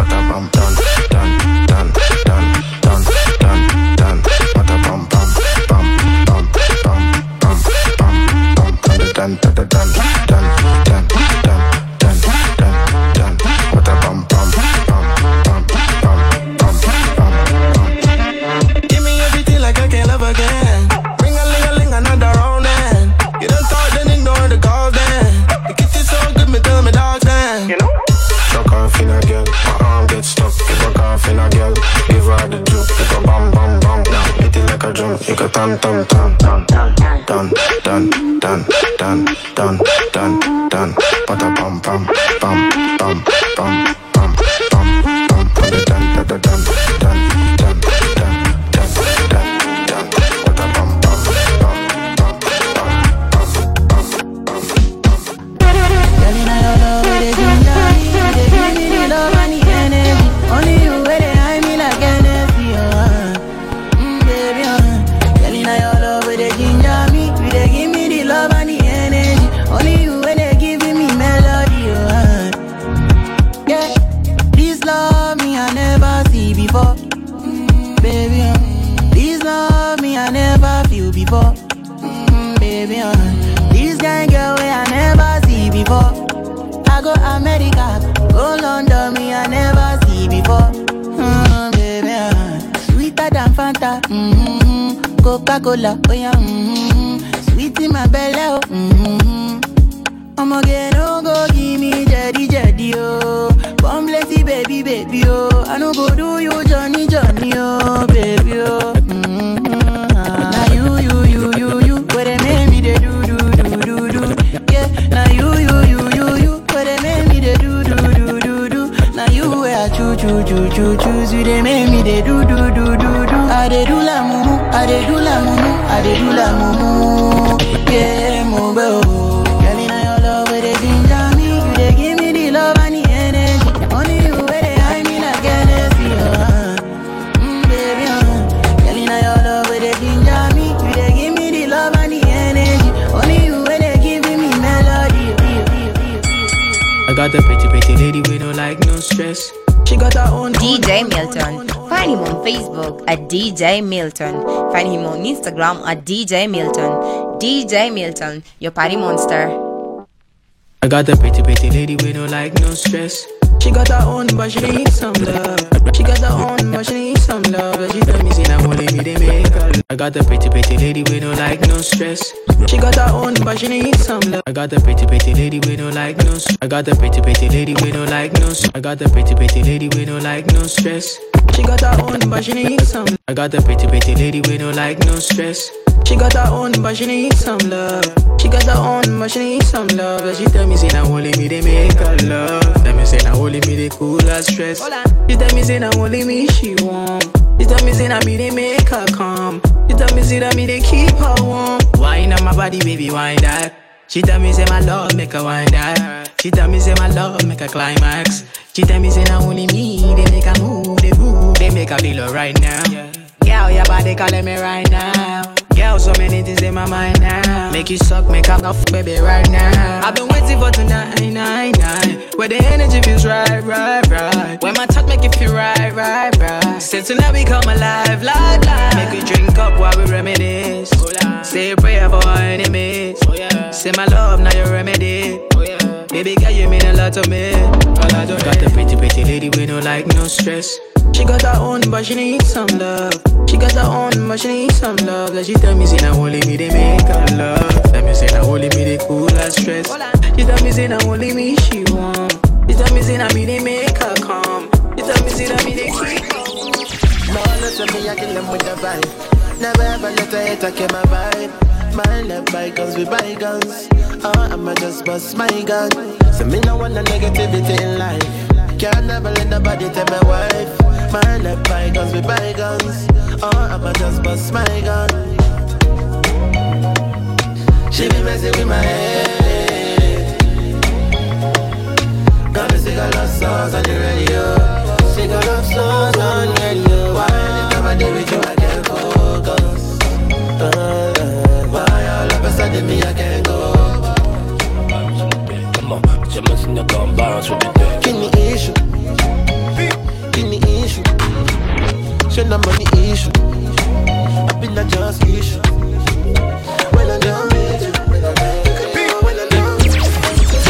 Give me everything like I can't love again. Ring a ling a ling another round then. You don't talk then ignore the calls then. The kiss is so good me tell me dog then. You know. Chuck off in a girl, my arm gets stuck. You fuck off in a girl, give her the juke. You go bam bam bam, hit it like a drum. You go tam tam tam tam tam tam tam tam tam tam tam tam. Pata pam pam pam pam pam pam pam pam. Pata tam tam tam tam tam tam tam tam tam. Pata pam pam pam pam pam pam pam. Girl, in your love, where they ginger me, they give me the love and the energy. Only you where they hide me like Hennessy, baby, Girl, in your love, where they ginger me, they give me the love and the energy. Only you where they giving me melody, Yeah, this love me I never see before, baby, This love me I never feel before, baby, This kind girl way I never see before. I go America, go London, me I never see before, baby, Sweeter than Fanta, Coca-Cola, oh yeah, Sweet in my belly, oh, I'ma get no go give me jetty jetty, oh. Come blessy baby, baby, oh. I no go do you Johnny, Johnny, oh, baby, oh. Now you, where they make me they do. Yeah, now you, where they make me they do. Now you where I choose you, they make me they do. I they do la mumu, I they do la mumu, I they do la mumu. Yeah, move, Girl, in your love where they ginger me, you they give me the love and the energy. Only you where they hide me like Hennessy, baby, Girl, in your love where they ginger me, you they give me the love and the energy. Only you where they giving me melody. I got the pretty lady with no like no stress. She got her own DJ Milton. Find him on Facebook at DJ Milton. Find him on Instagram at DJ Milton. DJ Milton, your party monster. I got the pretty lady with no like no stress. She got her own but she needs some love. She got her own but she needs some love. But she tell me say now only me they make her. I got the pretty lady with no like no stress. She got her own but she needs some love. I got the pretty lady with no like no. I got the pretty lady with no like no. I got the pretty lady with no like no stress. She got her own but she needs some. I got the pretty lady with no like no stress. She got her own but she needs some love. She got her own but she needs some love. But she tell me say now only me they make her love. Tell me say now only me they cool her stress. She tell me say now only me she want. She tell me say now me they make her calm. She tell me say that me they keep her warm. Wine on my body baby wine that. She tell me say my love make her wine that. She tell me say my love make her climax. She tell me say now only me they make her move. They make her feel alright now. Girl your body calling me right now. Girl, so many things in my mind now. Make you suck, make up off, baby, right now. I've been waiting for tonight, Where the energy feels right. When my touch make it feel right. Since tonight we come alive. Make we drink up while we reminisce. Say a prayer for our enemies. Say my love, now your remedy. Baby girl, you mean a lot to me. Got the pretty lady with no like, no stress. She got her own, but she needs some love. She got her own, but she needs some love. Like she tell me, say, now only me they make her love. Tell me, say, now only me they cool her stress. She tell me, say, now only me she want. She tell me, say, now me they make her calm. She tell me, say, now me they keep her. Ballers of me, I kill them with the vibe. Never ever let a hater kill my vibe. My left bygones with bygones. I'ma just bust my gun. So me no want no negativity in life. Can't never let nobody tell my wife. My left bygones with bygones. I'ma just bust my gun. She be messing with my head. Got me sing a love songs on the radio. Sing a love songs on the radio. Why anytime I do with you I can't focus. Why all of a sudden me I can't go. Come on, you must not come bounce with the day. Give me issue. Give me issue. Show no money issue. I've been a just issue. When I don't meet you. When I don't meet you.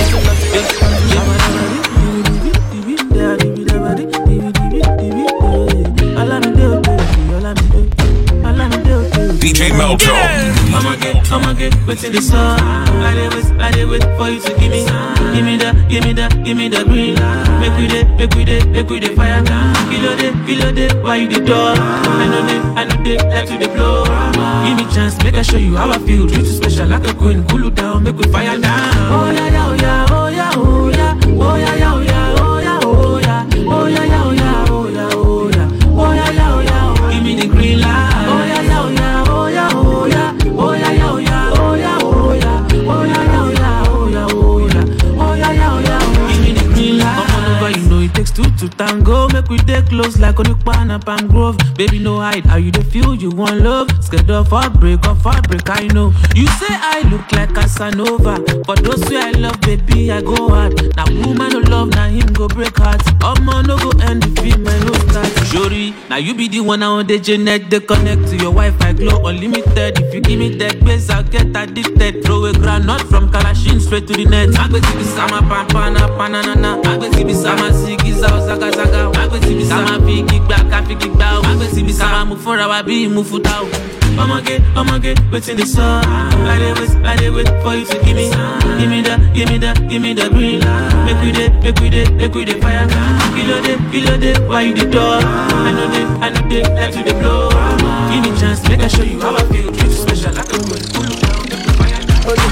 DJ Meltone. I'ma get what's in the sun. I did wait for you to give me the green. Make we the fire. Kilo day, why you the door? I know they like to the blow. Give me chance, make I show you how I feel. Treat you special like a queen. Cool you down, make we fire down. Oh yeah, oh yeah, oh yeah, oh yeah, oh yeah, oh yeah, oh yeah, oh yeah, oh yeah, oh yeah, oh yeah, oh yeah, oh yeah, oh yeah. Give me the green light. Oh yeah, oh yeah, oh yeah, oh yeah, oh yeah, oh yeah, oh yeah, oh yeah, oh yeah, oh yeah, oh yeah, oh yeah, oh yeah. Give me the green light. Come on over, you know it takes two to tango. Make we take close like Onukpa and Palm Grove. Baby, no hide, how you dey feel? You want love? Scared of heartbreak, I know. You say I look like Casanova. For those who I love, baby, I go hard. Now woman no love, now him go break heart. Man no go end the film, my no start. Jori, now you be the one on the Janet. They connect to your Wi-Fi, glow unlimited. If you give me that base, I'll get addicted. Throw a granite from Kalashin straight to the net. Agbeti bi sama pampana panana. Agbeti bi sama sigiza ozaga zaga. Agbeti bi sama figi gba. Agbeti bi sama move for our be move for down. I'ma get what's in the sun. I did wait for you to give me the green. Make we the fire. Kilo day, why you the door? I know they like to the blow. Give me chance, make I show you how I feel. Treat you special like a queen. Pull you down, make we fire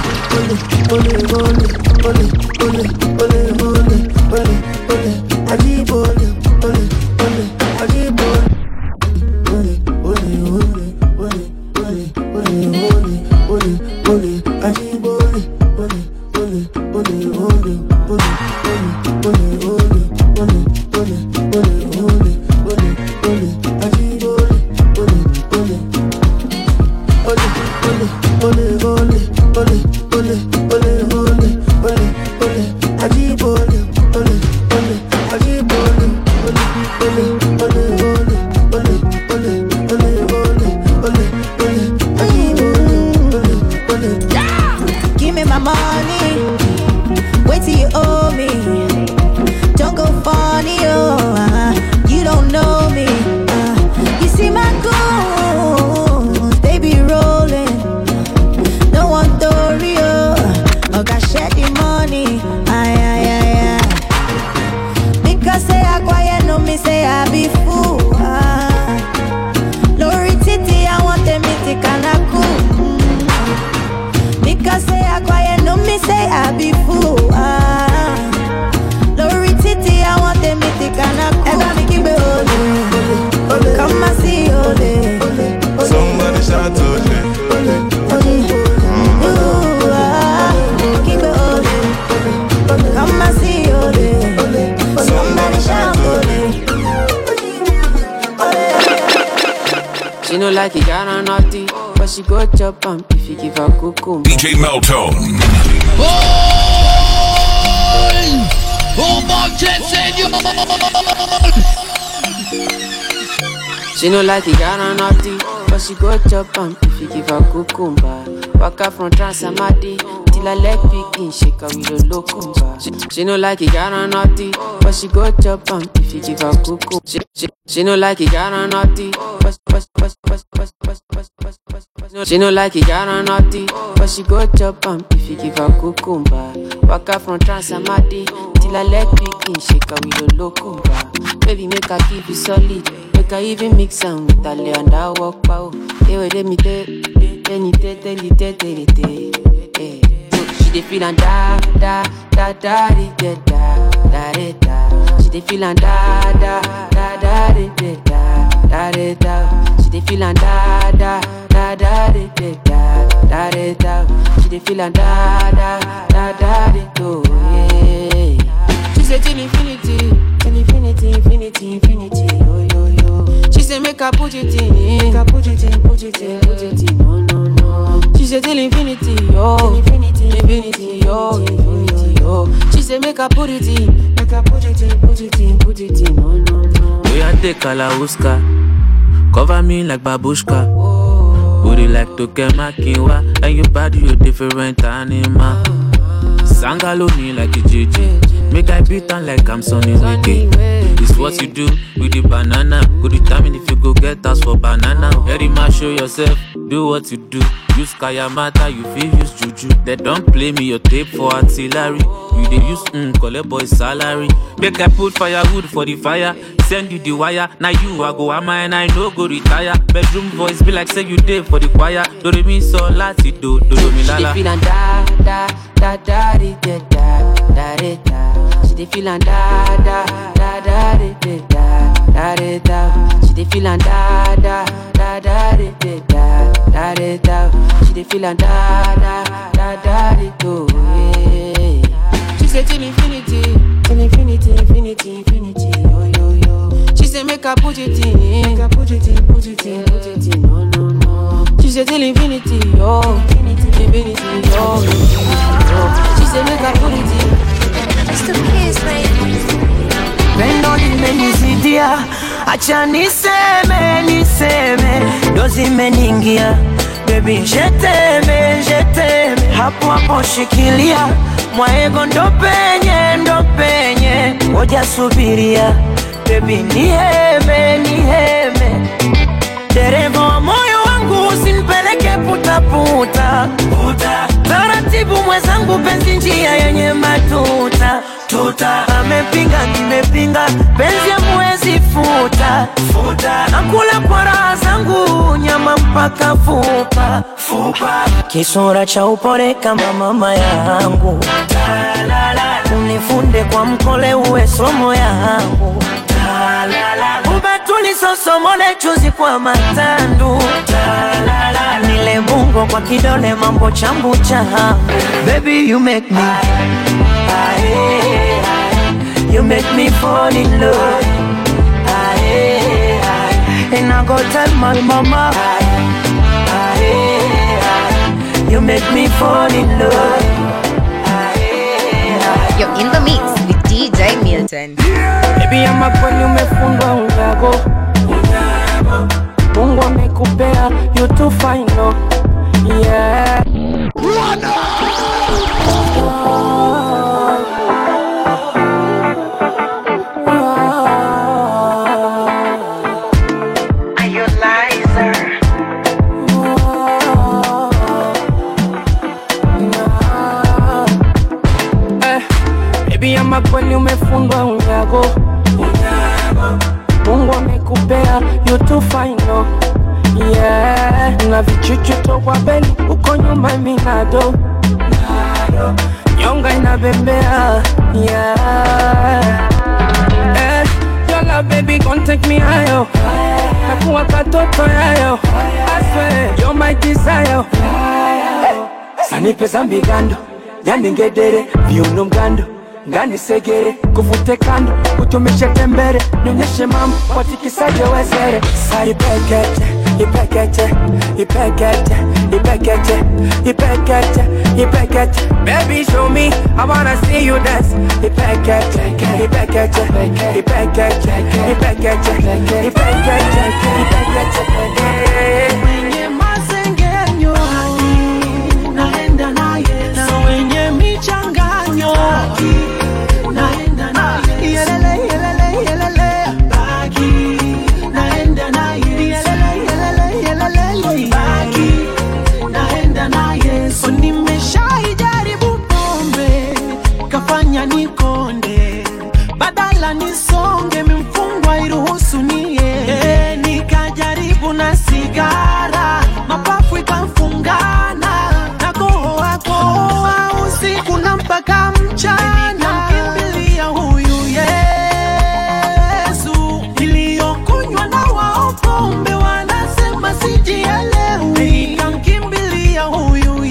Give me my money, wait till you owe me. Don't go funny, you don't know me. You see my goals, they be rolling. No one story, I got share the money, Because say I quiet, no me say I be fool. Lori Titi, I want them to kinda cool. Because say I quiet, no me say I be fool. Lori Titi, I want them to kinda cool. Ever me keep it holding. Come and see holding. Somebody shout to me. Keep it holding. Come and see holding. Somebody shout holding. She no like it, got on naughty, but she go chop on if you give her cuckoo. DJ Meltone. Oh She no like it, got on naughty, but she go chop am if you give her cucumber. Waka from Transamadi till her leg picking, shake her with a locumba. She no like it, got on naughty, but she go chop am if you give her cucumber. She no like it, got on naughty, she no like it, got on naughty, but she go chop am if you give her cucumber. Waka from Transamadi till her leg picking, shake her with a locumba. Baby, make her keep you solid. Make her even mix am with a lay and I walk pow. Hey, wait, let me tell. She dey feel and da da da da da da da da. She dey feel and da da da da da da da. She dey feel and da da da da da da da. She dey feel and da da da da da. She say till infinity, till infinity, infinity, infinity. Yo yo yo. She say make her put it in, make her put it in, put it in, put it in. No no no. She say till infinity, yo, infinity, infinity, yo, infinity, yo. She say make her put it in, make her put it in, put it in, put it in. No no no. We are take Kalauska, cover me like babushka. Booty like Tokemakiwa, and your body you different animal. Sangalo me like a JJ. Make I beat on like I'm Sonny Wiki. It's what you do with the banana. Good determine if you go get us for banana. Very much show yourself, do what you do. Use Kayamata, you feel use Juju. They don't play me your tape for artillery. You they use collect boy salary. Make I put firewood for the fire. Send you the wire. Now you I go ama and I no go retire. Bedroom voice be like say you did for the choir. Do re mi so lati do mi lala. She dey feel and da da da da da da da da. She dey feel and da da da da da da da. She dey feel and da da da da da da da. She dey feel and da da da da da. She say till infinity, till infinity, infinity, infinity. Yo yo yo. She say make her put it in, make her put it in, put it in, put it in. No no no. She say till infinity, yo, infinity, infinity, yo, infinity, yo. She say make her put it in. It's the kiss, baby. Pendo limenizidia, acha niseme, dozi imeningia. Baby, jeteme, hapo hapo shikilia. Mwaego ndo penye, ngoja subiria. Baby, niheme. Dereva wa moyo wangu usinipeleke puta. Taratibu mwenzangu penzi njia yenye matuta. Amepinga nimepinga, penzi hamwezi futa. Nakula kwa raha zangu, nyama mpaka fupa. Kisura cha upole kama mama yangu. Unifunde kwa mkole uwe somo yangu. Ubatuli sosomole chuzi kwa matandu. Nile bungo kwa kidole mambo chambu changu. Baby you make me you make me fall in love. And I go tell my mama you make me fall in love. You're in the mix with DJ Milton. Baby ama kweli umefungwa unyago. Mungu amekupea you to final. Yeah. Ama kweli umefungwa unyago. Mungu amekupea you to final. Yeah. Na vichuchu toka beli uko nyuma minado. Nyonga inabembea. Yeah. Your love baby gon' take me higher. Nakuwa katoto yayo. I swear you're my desire. Sanipe zambi gando, yani ngedere, viuno mgando. Ngani segere, kuvute kando, utumishe tembere. Nyonyeshe mambo, watikisaje wezere. Sa ipekete, Baby show me, I wanna see you dance. he back at ya, he back at ya, he back at ya, he back at ya, he back at ya, he back at ya. Wenye masengenyo naenda naye, na wenye michanganyo naenda naye, yelele yelele yelele baki naenda naye, yelele yelele yelele baki naenda naye. So nimeshaijaribu pombe kafanya nikonde, badala nisonge mimfungwa iruhusu nie, nikajaribu na sigara mapafu ikamfungana, na kohoa usiku na mpaka mchana, kimbilia huyu Yesu. Niliyokunywa na wao pombe wanasema sijielewi, nikamkimbilia huyu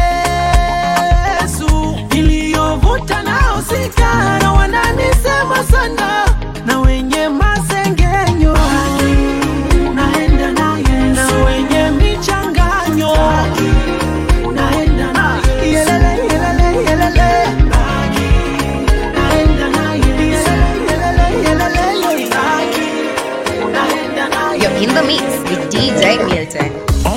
Yesu. Niliyovuta nao sigara wananisema sana, na wenye masengenyo naenda naye, na wenye michanganyo naenda naye, yelele yelele yelele baki naenda naye, yelele yelele yelele baki naenda naye. You're in the mix with DJ Milton.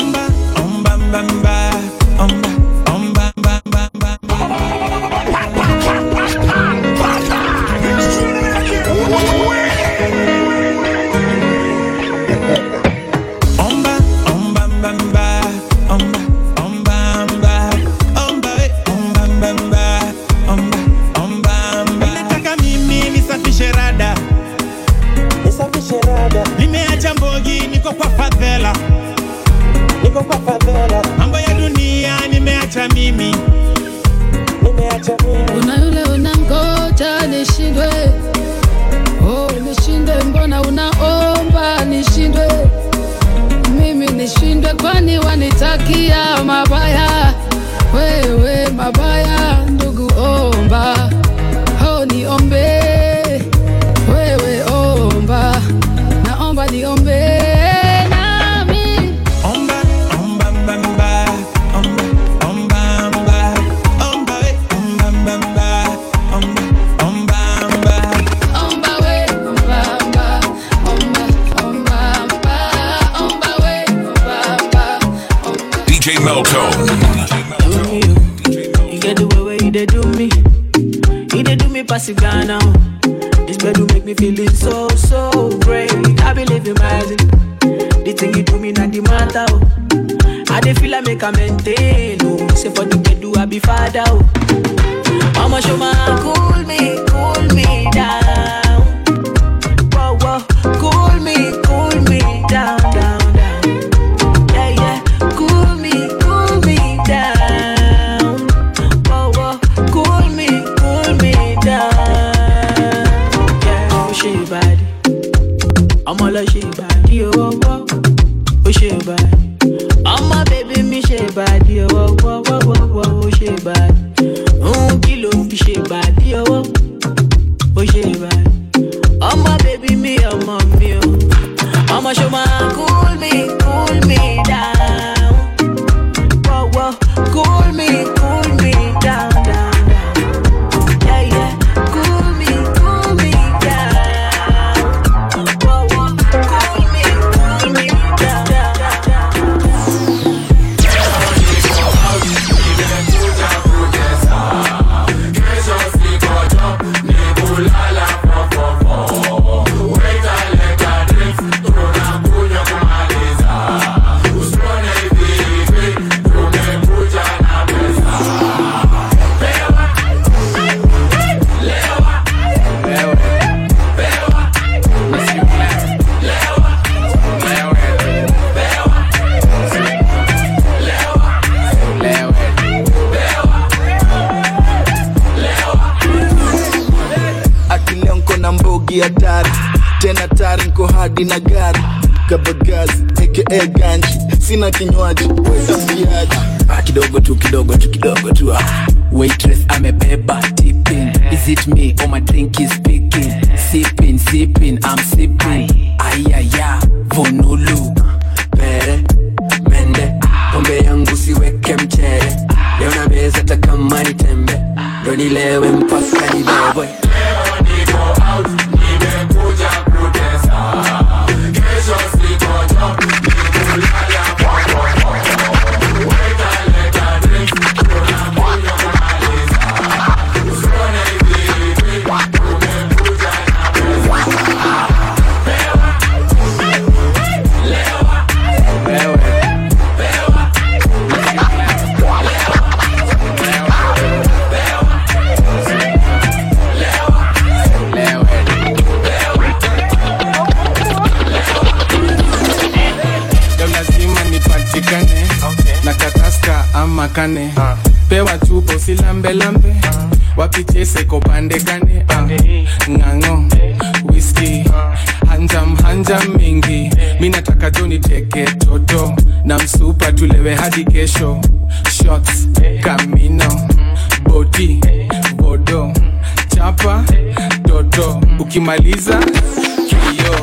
Nataka mimi nisafishe rada, nimeacha mbogi, niko kwa fadhela, mambo ya dunia nimeacha mimi, Una yule unangoja nishindwe, oh nishinde, mbona unaomba nishindwe, mimi nishindwe, kwani wanitakia mabaya, wewe mabaya, ndugu omba, oh niombe, wewe omba, naomba niombe nami. DJ Meltone. You get the way you dey do me. You dey do me passive Ghana. This bed will make me feeling so great. I believe in magic. The thing you do me not the matter. I dey feel I make a maintain. Say for the bed do I be father. Mama show my cool me down. Whoa whoa, cool me down. Yeah, cool me down. Whoa whoa, cool me down. Yeah, oh she body, I'm all she body. Oh whoa, oh she body. I'm my baby, me she body. Oh whoa, oh she body. Kilo fi she body. Oh she body. I'm my baby, me, I'm my me. I'ma show my cool me down. Whoa whoa, cool me down. Yeah, cool me down. Whoa whoa, cool me down. Hatari tena tari, nko hadi na gari kabagazi aka ganji, sina kinywaji wetafiaji, kidogo tu waitress amebeba tipping, is it me or my drink is speaking, sipping I'm sipping, ayaya vonulu pere mende, pombe yangu siweke mchere, leo na meza takamani tembe, nilewe mpaka nibebwe. Makane pewa chupo usilambe lambe wapichese kopande kane ngango whisky hanjam mingi mina taka joni teke toto na msupa tulewe hadi kesho shots kamino body bodo chapa toto ukimaliza kio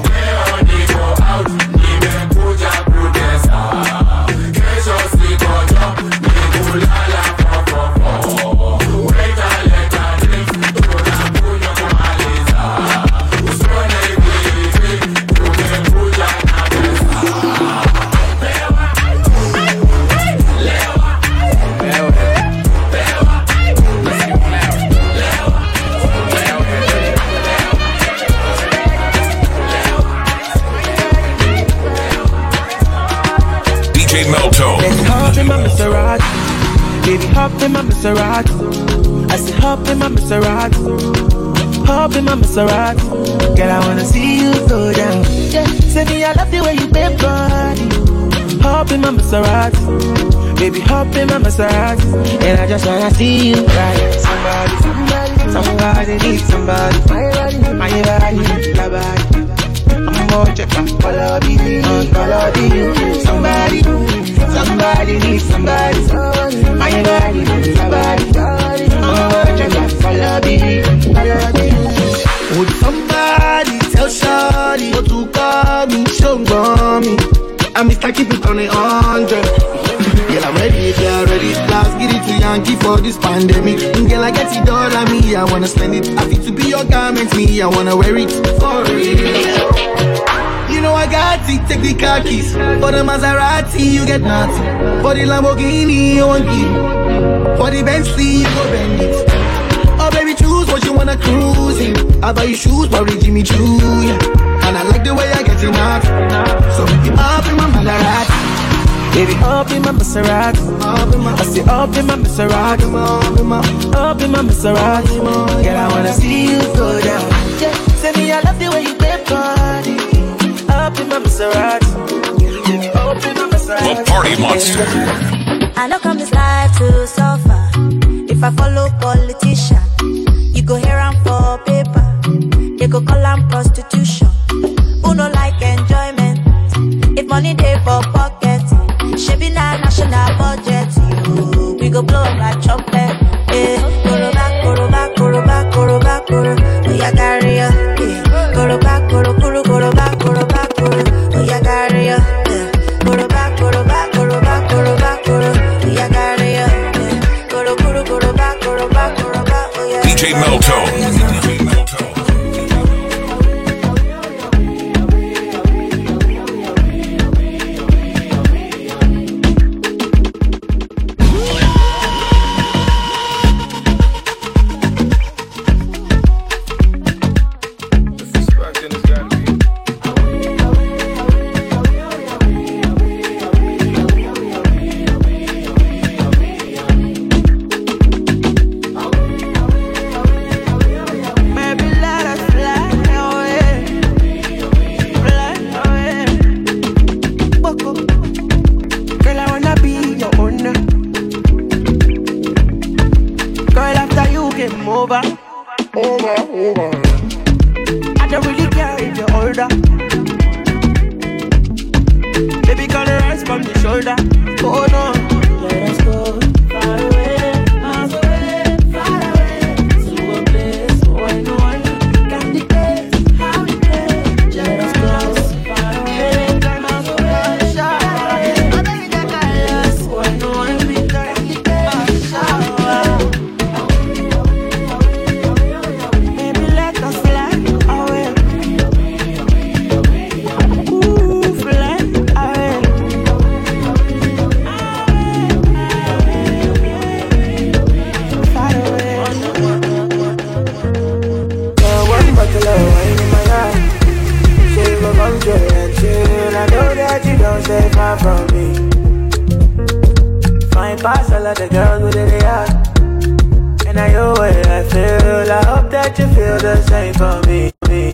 Hop in my Maserati, baby, hop in my Maserati. I said hop in my Maserati, hop in my Maserati. Girl, I wanna see you go down. Say me, I love the way you bend body. Hop in my Maserati, baby, hop in my Maserati. And I just wanna see you ride. Somebody needs somebody. My body, your body. I'm gonna check my quality, somebody needs somebody. My body needs somebody. I'm gonna check my quality. Would somebody tell Shawty what to call me? Show me. I'm Mr. Keep it on 100. Girl, I'm ready if you're ready. Let's get it to Yankee for this pandemic. Girl, I get it all on me, I wanna spend it. I feel to be your garment, me, I wanna wear it for real. You know I got it, take the car keys. For the Maserati, you get nothing. For the Lamborghini, you want it. For the Bentley, you go bend it. Oh baby, choose what you wanna cruise in. I buy you shoes, probably Jimmy Choo, yeah. And I like the way I get it out. So make it up in my Maserati. Baby, up in my Maserati. I say up in my Maserati. Up in my Maserati. Girl, I wanna see you go down. Say me, I love the way you bend body. Up in my Maserati. Up in my Maserati. The Party Monster. I know come this life to suffer. If I follow politician, you go here and for paper. They go call am prostitution. Who no like enjoyment? If money dey for pocket, shaping our national budget. You, we go blow like trumpet. Koro back, koro back, koro back, koro back, koro. We a carry ya. Koro back, koro, koro, koro back, koro back, koro. We a carry ya. Koro back, koro back, koro back, koro back, koro. We a carry ya. Koro, koro, koro back, koro back, koro back. DJ Melto. I don't really care if you're older. Baby, girl, rise from your shoulder. Oh no, let us go far away, miles away, far away, to a place where no one can dictate how we play. Let us go far away, miles away, far away. Oh baby, that girl, where no one can dictate how we shower. far from me. Fine past all of the girls with it, yeah. And I know what I feel. I hope that you feel the same for me.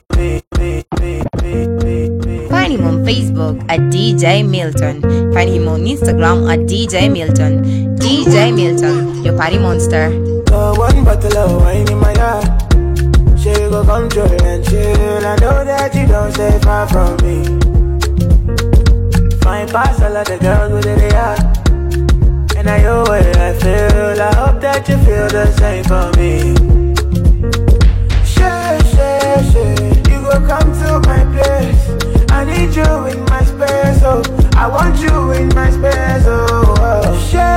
Find him on Facebook at DJ Milton. Find him on Instagram at DJ Milton. DJ Milton, your party monster. One bottle of wine in my yard. She go come through and chill. I know that you don't stay far from me. Fine past all of the girls with it, yeah. And I know what I feel. I hope that you feel the same for me. You go come to my place. I need you in my space, oh. I want you in my space, oh, oh.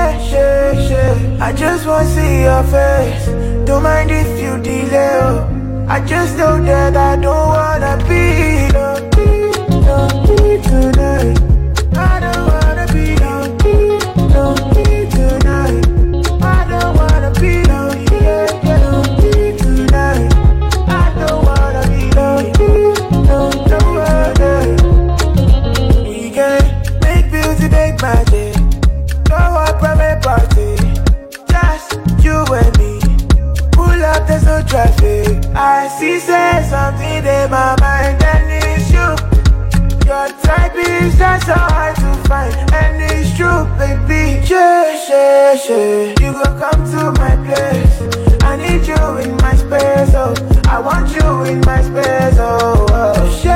I just wanna see your face. Don't mind if you delay, oh. I just know that I don't wanna be lonely tonight. I don't wanna be lonely tonight. I don't wanna be lonely tonight. I don't wanna be lonely. We can make beauty, make magic. Go a private party. Just you and me. Pull up, there's no traffic. I see say something in my mind, and it's you. Your type is just so hard to find, and it's true, baby. You go come to my place. I need you in my space, oh. I want you in my space, oh, oh.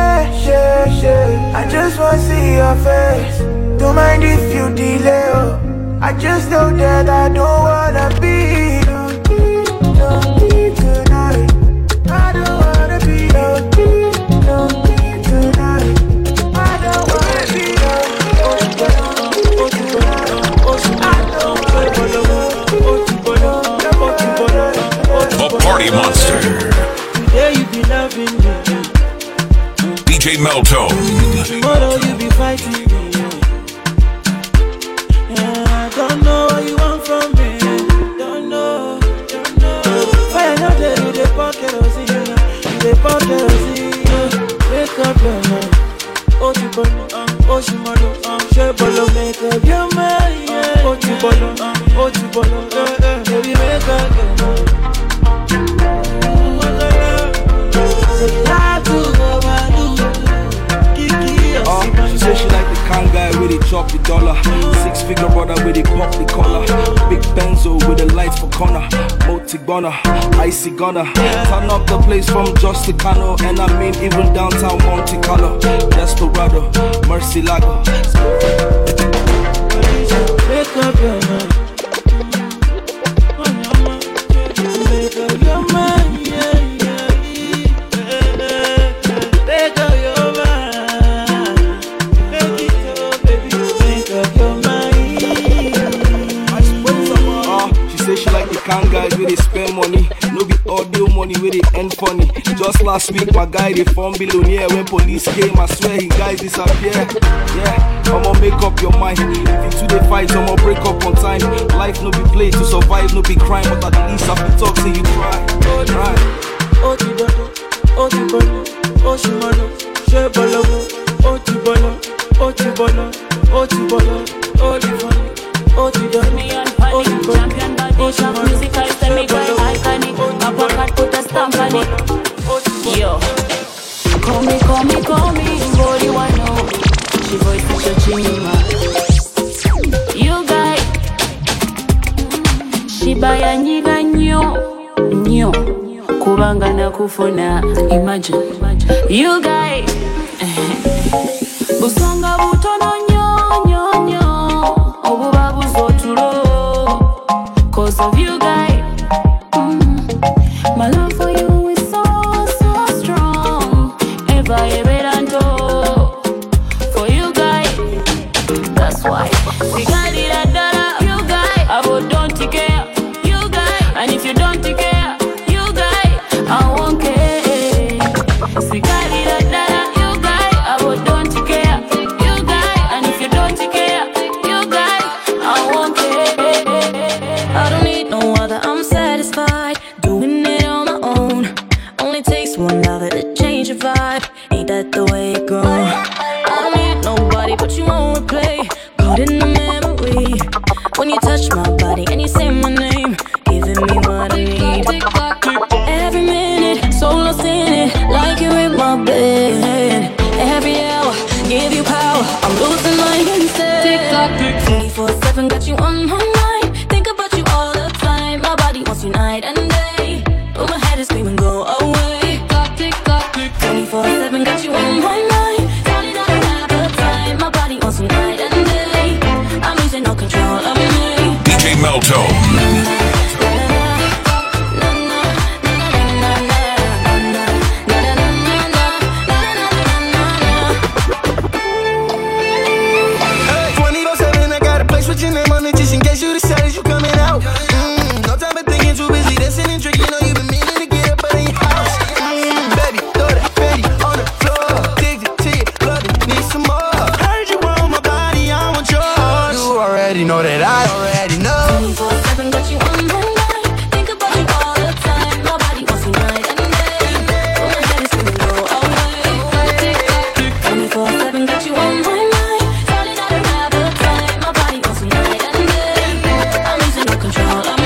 I just wanna see your face. Don't mind if you delay, oh. I just know that I don't wanna be lonely tonight. I don't wanna be lonely tonight. I don't wanna be The Party Monster. Today you be loving me. DJ Meltone. Tomorrow you be fighting me. Yeah, I don't know what you want from me. Don't know. Fire not there, you the pocket of see. You the pocket of see. Wake up your mind. Oh, you bolo, oh, she molo, she bolo, make up your mind. Oh, you bolo, baby, make up your mind. So glad to overdo. She say she like the kind guy with the chop the dollar. 6-figure brother with the pop the collar. Big Benzo with the lights for corner. Multi-gunner, icy gunner. Turn up the place from just the Cano. And I mean even downtown Monte Carlo. Desperado, Mercy Lago. Wake up your mind. Wake up your mind, yeah. Wake up your mind. Make it up, baby. Wake up your mind. She say she like the kind guys where they spend money. No be audio money where they end funny. Just last week my guy they found billionaire. When police came I swear he guys disappear. Yeah, I'ma make up your mind. If you two they fight I'ma break up on time. Life no be play to survive, no be crime. But at least I be talk till you try. Oh, you bolo, oh, you bolo, oh, she molo, she bolo, oh, you bolo, oh, you bolo, oh, you bolo, oh, you bolo, oh, you bolo, me on funny, champion body shop, musical semi-guy, iconic. Uppercut put a stamp on it. Yo, call me, body one know. She voice is your chima. You guy, she buy a nyiga nyo, kubanga na kufuna. Imagine, you guy, busonga butono nyo, obuba buzotulo. Cause of you guy, my love for you is so strong. Ever and for you guy, that's why we got it at dollar. You guy, I don't care. You guy, and if you don't care, you guy, I won't care. We got it at dollar. You guy, I don't care. You guy, and if you don't care, you guy, I won't care. I don't need no other. my bed. Every hour, give you power. I'm losing my instead. Tick tock, 24/7, got you on my mind. Think about you all the time. My body wants you night and day. But my head is screaming, go away. Tick tock, 24/7, got you on my mind. Telling I don't have the time. My body wants you night and day. I'm losing all control of me. DJ Melto. Your name on it just in case you decided you coming out. No time for thinking, too busy dancing and drinking. Know you been meaning to get up out of your house. Baby, throw that fatty on the floor. Dig it to your blood, need some more. Heard you want my body, I want yours. You already know that I already know. 24/7, got you on my mind. Think about you all the time. My body wants you night and day. But my head is screaming, go away. 24/7, got you on my mind. Telling I don't have the time. My body wants you night and day. I'm losing all control of me.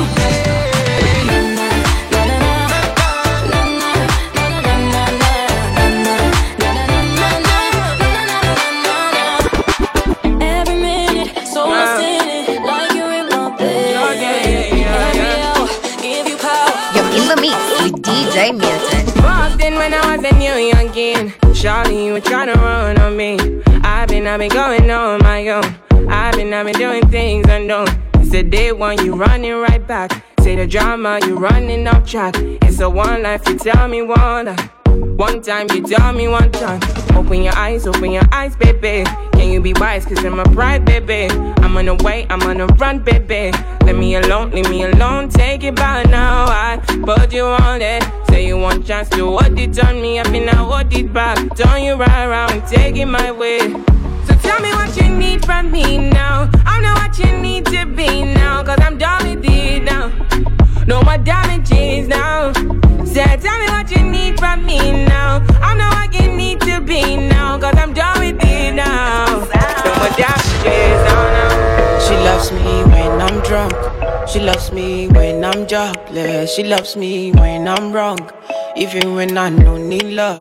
Every minute, so lost in it, like you're in my bed. Every hour, give you power. You're in the mix with DJ Milton. Walked in when I was a new youngin'. Shawty, you were tryna run on me. I've been going on my own. I've been doing things unknown. It's a day one, you running right back. Say the drama, you running off track. It's a one life, you tell me one life. One time, you tell me one time. Open your eyes, baby. Can you be wise, cause I'm a pride, baby. I'm on the way, I'm on the run, baby. Leave me alone, take it by now. I put you on it. Say you want chance to hold it on me. I've been hold it back. Turn you right around, take it my way. So tell me what you need from me now. I know what you need to be now, cause I'm done with it now. No more damages now. Say, tell me what you need from me now. I know what you need to be now, cause I'm done with it now. No more damages now. She loves me when I'm drunk. She loves me when I'm jobless. She loves me when I'm wrong. Even when I don't need love.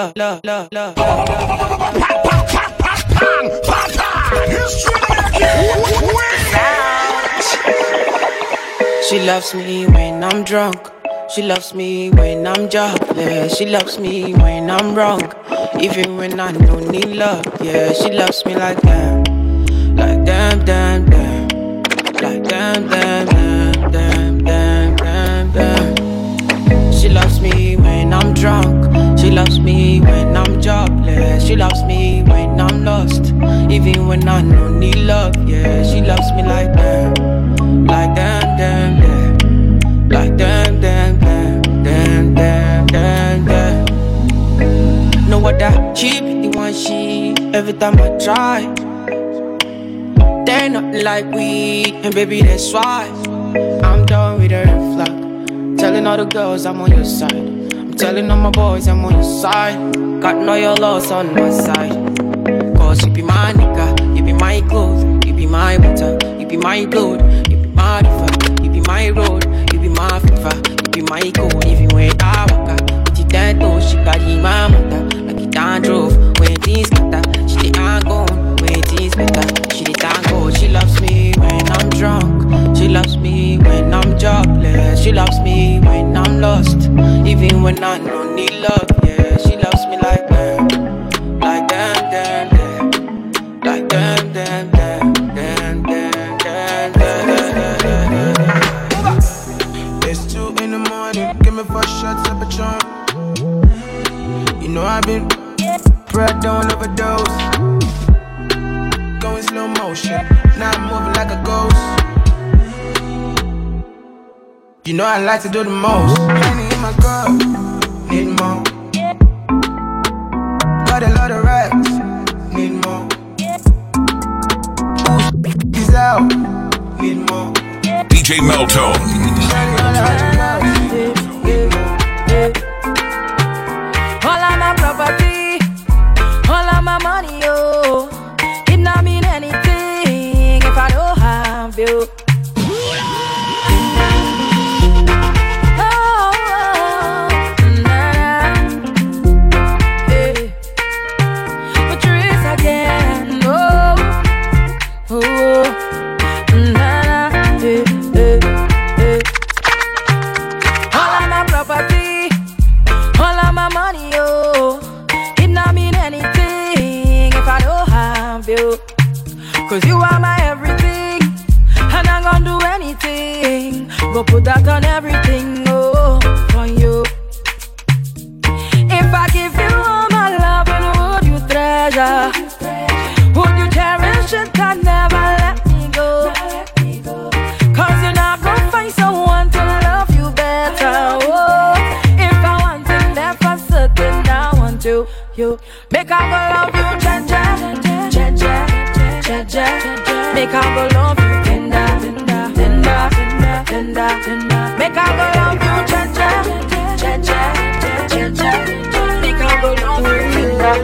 She loves me when I'm drunk. She loves me when I'm jobless. She loves me when I'm wrong. Even when I don't need love. Yeah, she loves me like that. Like damn, damn, damn. Like damn, damn, damn, damn, damn, damn, damn. She loves me when I'm drunk. She loves me when I'm jobless. She loves me when I'm lost. Even when I don't need love. Yeah, she loves me like that. Like damn, damn, damn. Like damn, damn, damn, damn, damn, damn, damn. Know what that cheap, you want she. Every time I try, they're not like we, and baby that's why I'm done with her flock. Telling all the girls I'm on your side. I'm telling all my boys I'm on your side. Got no your loss on my side. Cause you be my nigga, you be my clothes, you be my water, you be my gold, you be my river, you be my road, you be my fever, you be my gold. Even when I walk out, with the dead toe, she carry my mother like it done drove. When things scatter, she the ain't gone. When things better, she the tango. She loves me when I'm drunk. She loves me when I'm jobless. She loves me when I'm lost. Even when I don't need love, yeah, she loves me like that. Like damn, damn, damn. Like damn, damn, damn, damn, damn, damn, damn, damn. It's 2 in the morning, give me 4 shots of Patron. You know I've been bred, don't overdose. Going slow motion, now I'm moving like a ghost. You know I like to do the most. Honey in my cup, need more. Got a lot of racks, need more. He's out, need more. DJ Melto. All of my property, all of my money, oh. It not mean anything if I don't have you. Oh, Cause you are my everything, and I'm gonna do anything. Go put that on everything, oh, for you. If I give you all my love, and would you treasure? Would you cherish it and never let me go? Cause you're not gonna find someone to love you better, oh. If I want it, then for certain I want you. Make I go love you, cha-cha, cha-cha, cha-cha. Make I go love you, tender, tender, tender, tender. Make I go love you, cha-cha, cha-cha, cha-cha. Make I go love you, tender.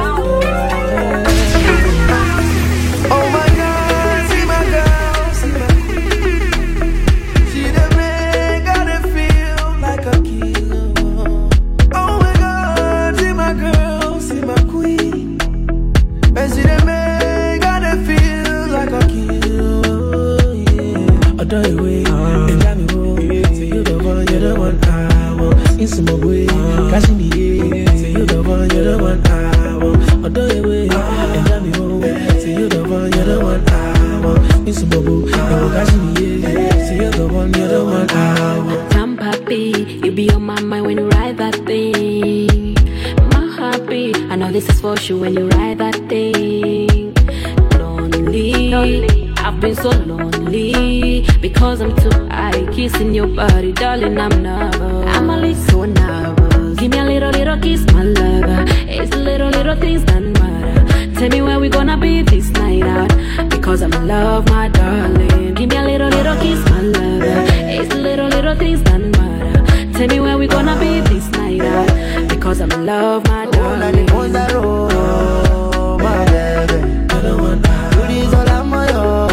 Oh my God, see my girl, see my queen. She the man, gotta feel like a killer. Oh my God, see my girl, see my queen. And see the man, gotta feel like a killer. Yeah. Other way, and I'm your say you the one, you're the one I want. In some way, catch me, say you the one, you're the one I want. Other way, and I'm your say you the one, you're the one I want. In some way, catch me, say you're the one, you're the one I want. Come, papi, you be on my mind when you ride that thing. My happy, I know this is for sure when you ride that thing. Lonely, I've been so lonely because I'm too high, kissing your body, darling. I'm nervous. I'm a little so nervous. Give me a little kiss, my lover. It's the little things that matter. Tell me where we gonna be this night out, because I'm in love, my darling. Give me a little kiss, my lover. It's the little things that matter. Tell me where we gonna be this night out, because I'm in love, my darling. Oh, my baby, I don't want to do this all on my own.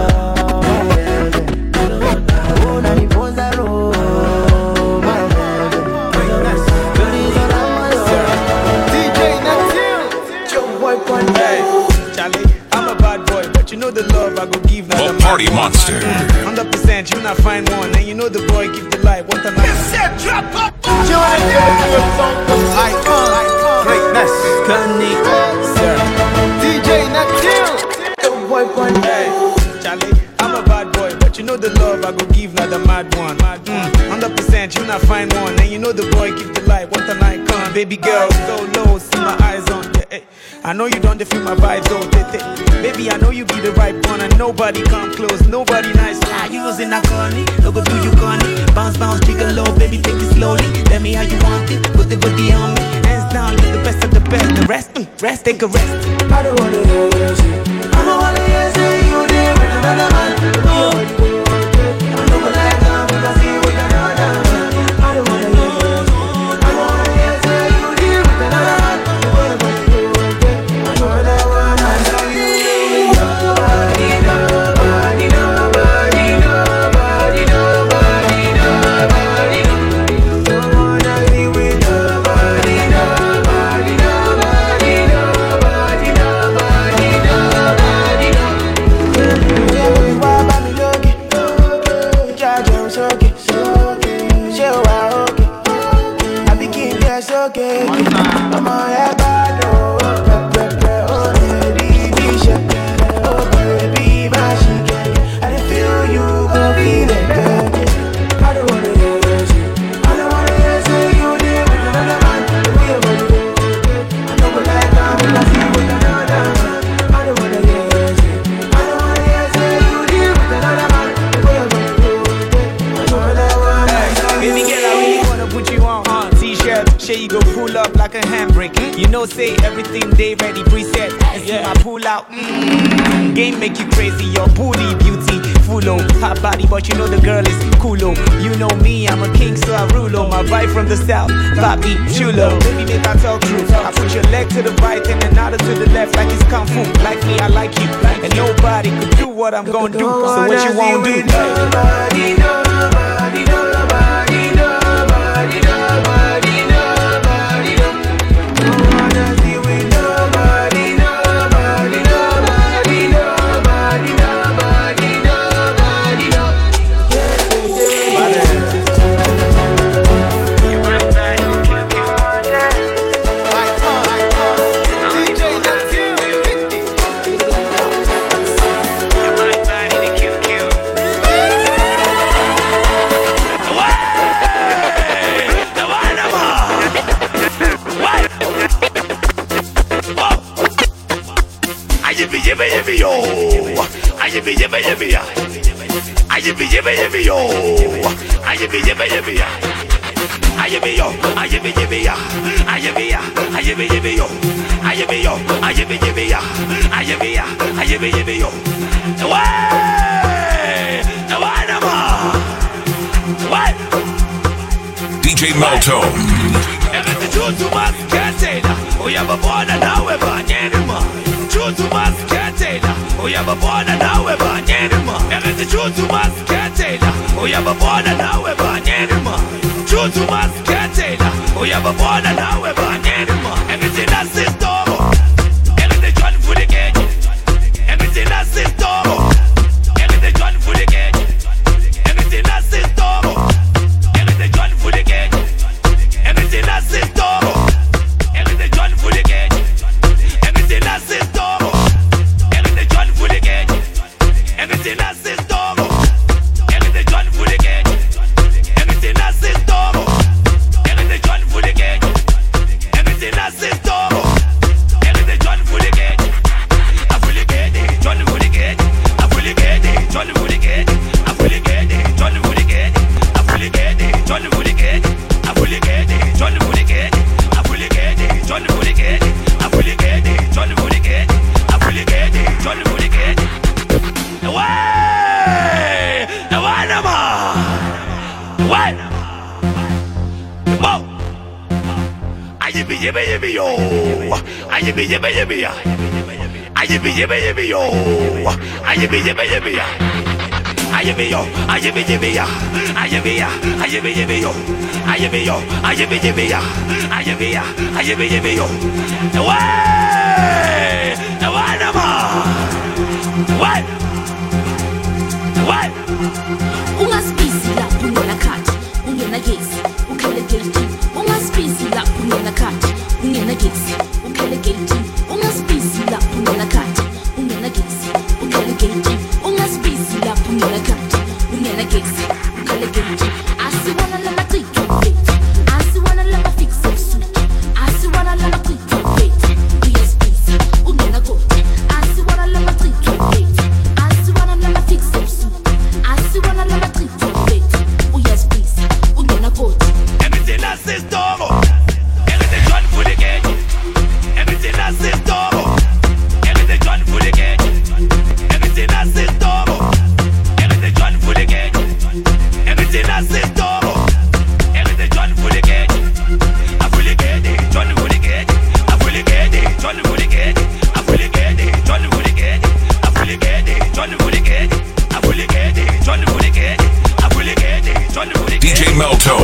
You know the love I go give now. The Party Monster. 100%, you not find one, and you know the boy give the light. What the night? Icon, greatness, Conic, sir. DJ Natil, the boy one day. Charlie, I'm a bad boy, but you know the love I go give now the mad one. 100%, you not find one, and you know the boy give the light. What the night come? Baby girl, go low, see my eyes on. Yeah, I know you don't feel my vibes, oh, baby, I know you be the right one, and nobody come close, nobody nice. You was in a corny, no go do you corny. Bounce, jiggle low, baby, take it slowly. Tell me how you want it, put the booty on me. Hands down, you're the best of the best. The rest, take a rest. I don't wanna hear you say, I don't wanna hear you say you there with another man. I don't like that because you with another man. I don't wanna hear you say, I don't wanna hear you say you there with another man. Say everything they ready preset and see my pull out. Game make you crazy, your booty beauty full of hot body, but you know the girl is coolo. You know me, I'm a king, so I rule on my vibe from the south. Papi chulo, baby make I talk true. I put your leg to the right and another to the left like it's kung fu. Like me, I like you, and nobody could do what I'm gonna do. So what you won't do? Nobody, nobody, nobody, nobody, nobody, nobody. yo. I give me yo. I give me yo. I give me yo. I give me yo. I give me yo. I give me yo. I give me yo. I give me yo. I give me yo. I give me yo. I give me yo. What? DJ Melto. Choose to us, can't say that. We have a born and now we're born anymore. Choose to us, can't say that. We have a born and now we're born anymore. Choose to us, can't say that. We have a born and now we're born anymore. Choose to us, can't say that. We have a born and now we're born anymore. Everything that's in store. Everything done for the gate. Everything that's in store. Everything done for the gate. Everything that's in store. Everything done for the gate. Everything that's in store. Everything done for the gate. Everything that's in store. Everything done for the gate. Everything that's in store. Everything done for the gate. Everything that's in store. Everything done for the gate. Everything that's in store. Everything done for the gate. I fully get it. Done for the gate. I fully get it. Done for the gate. I fully get it. Done for the gate. I fully get it. Done for the gate. I fully get it. Done for the gate. I fully get it. Done for the gate. I fully get it. Done for the gate. I fully get it. Done for the gate. Way! The one more! What? Whoa! I yippee yo! I yippee yo! I yippee yo! I yippee yo! I yippee yo! I yippee yo! I yippee yo! I yippee yo! I yippee yo! I yippee yo! I yippee yo! I yippee yo! Way! The one more! What? What? Ungasibizila ungena khathi ungena gesi ukhele gate ungasibizila ungena khathi ungena gesi ukhele gate ungasibizila ungena khathi ungena gesi ukhele gate ungasibizila ungena khathi ungena gesi ukhele gate asiwana lama qiqo fethu asiwana lama fix of suit asiwana lama qiqo fethu uyasibiza ungena goti asiwana lama qiqo fethu asiwana lama fix of suit asiwana lama qiqo fethu uyasibiza ungena goti Everything that's in store. Everything done for the gate. Everything that's in store. Everything done for the gate. Everything that's in store. Everything done for the gate. Everything that's in store. Everything done for the gate. I fully get it. Done for the gate. I fully get it. Done for the gate. I fully get it. Done for the gate. I fully get it. Done for the gate. I fully get it. Done for the gate. I fully get it. Done for the gate. DJ Melto.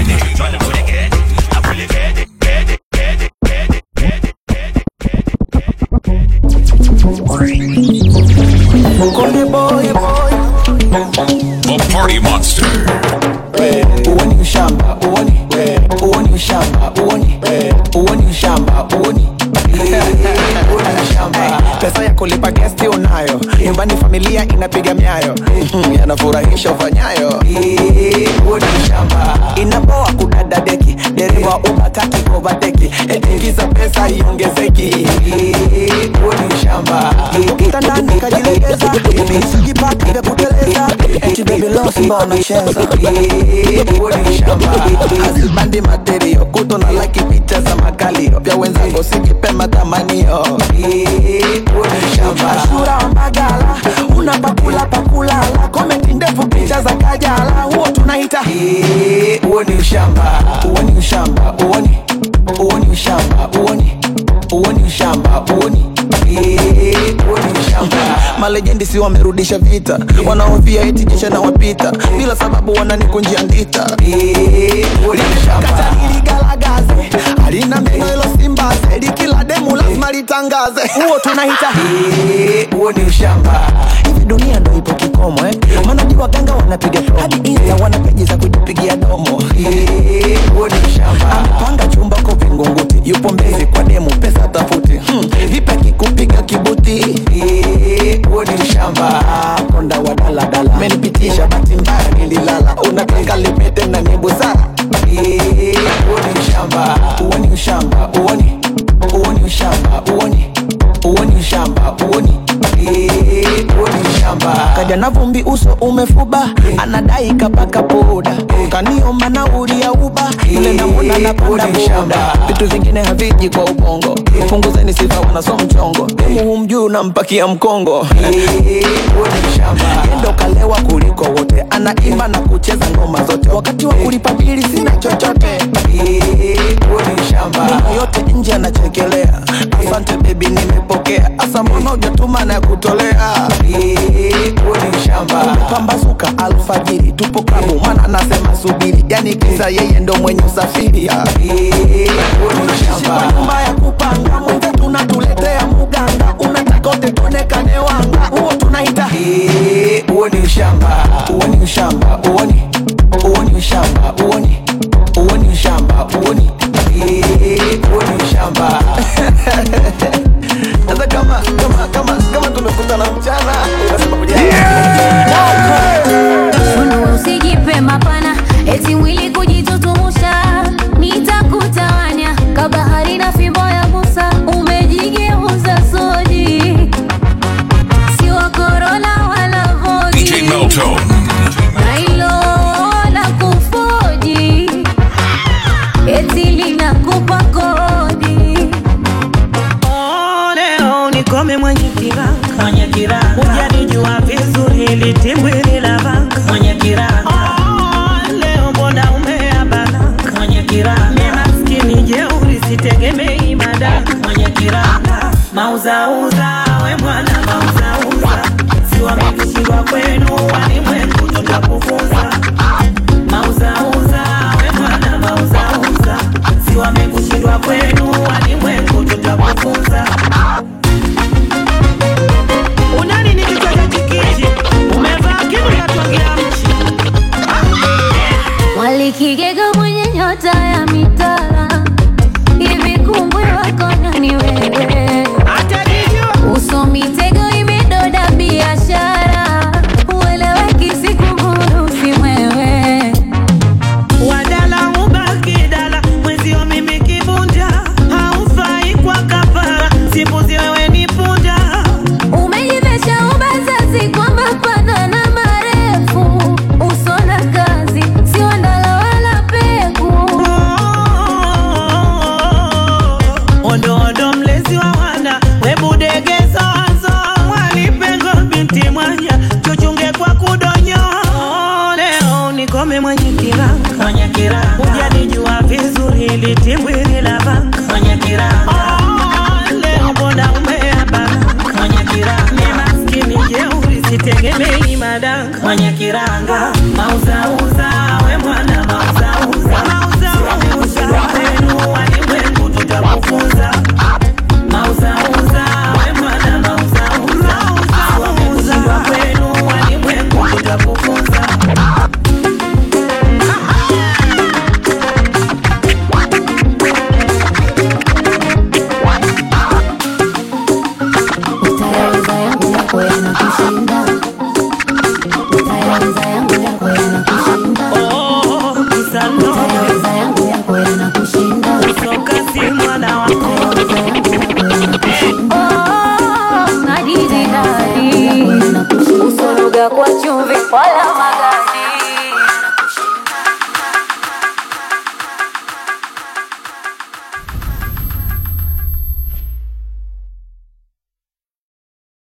The Party Monster. Uoni ushamba, uoni ushamba, uoni ushamba, uoni ushamba. Pesa ya kulipa guest unayo, nyumbani familia inapiga miayo, yanafurahisha ufanyayo. Uoni ushamba, inapoa kudada deki, dereva ubataki overtake, etingiza pesa iongezeki. Uoni ushamba, kitandani kajilegeza, imejipaka vya kuteleza, eti baby lost mbona cheza. Uoni ushamba, hazibandi material, kuto na like picha za makalio, pia wenzangu sikipe matamanio. Uoni ushamba, ashura wa magala, unapakula pakulala, komenti ndefu picha za kajala, huo tunaita. Uoni ushamba, uoni ushamba, uoni ushamba, uoni ushamba, uoni ushamba. Malegendi si wamerudisha vita, wanaofia eti kisha na wapita, bila sababu wananikunjia ndita. Kata niligalagaze, halina meno ilo simbaze, likila demu lazima litangaze, huo tunahita. Uoni ushamba, hivi dunia ndo ipo kikomo manaji waganga wanapiga promo, hadi insta wanapeji za kujipigia domo. Uoni ushamba, amepanga chumba kwa vingunguti, yupo Mbezi kwa demu pesa tafuti, vipi kikupiga kibuti. Uoni ushamba, konda wa daladala, menipitisha bahati mbaya nililala, unataka lipete na ni busara. Uoni ushamba, uoni ushamba, uoni ushamba, uoni ushamba, uoni jana vumbi uso umefuba, anadai kapaka poda, kaniomba nauli ya uba, yule namuna napanda boda. Vitu vingine haviji kwa ubongo, punguzeni sifa wanaso mchongo, demu humjuu nampakia mkongo. Endo kalewa kuliko wote, anaimba na kucheza ngoma zote, wakati wa kulipa bili sina chochote. Mama yote nje anachekelea, asante baby nimepokea, asa mbona hujatuma na kutolea. Umepambazuka alfajiri, tupo klabu mana nasema subiri, yani kisa yeye ndo mwenye usafiri. Unashiba nyumba ya kupanga, mwenze tunatuletea muganga, unataka utetonekane wanga, huo tunaita uoni ushamba, uoni ushamba, uoni ushamba, uoni ushamba, uoni ushamba. Sasa kama tumekutana mchana, unasema usijipe mapana, eti mwili kujitutumusha, nitakutawanya kabahari na fimbo ya Musa, umejigeuza soji, si wa corona wala vogi. DJ Melto Nailo la kufoji, eti linakupa kodi. Leo nikome mwenye kiranga, hujanijua vizuri ili timbwili la vanga. Mwenye kiranga, leo mbona umeabananga. Mwenye kiranga, ni maskini jeuri sitegemei madanga. Mwenye kiranga, mauzauza we mwana mauzauza, si wamekushindwa kwenu walimwengu tutakufunza. Mauzauza we mwana mauzauza, si wamekushindwa kwenu walimwengu tutakufunza. Unani ni kichwa cha chikichi, umevaa kimu ya tuangia mchi. Walikigega mwenye nyota ya mitala, hivi kumbwe wako nani wewe? Uso mitego imedoda biashara, ueleweki sikunguru si mwewe. Wadala ubaki dala, mwezio mimi kibunja, haufai kwa kafara, sipuzi wewe ni punja. Umejivesha ubazazi kwa mapana na marefu, uso na kazi, si wandala wala peku. Ondo ondo mlezi wa wana, webu dege zozo, walipengo binti mwanya, chuchunge kwa kudonyo. Leo nikome mwenye kiranga, hujanijua vizuri ili timbwi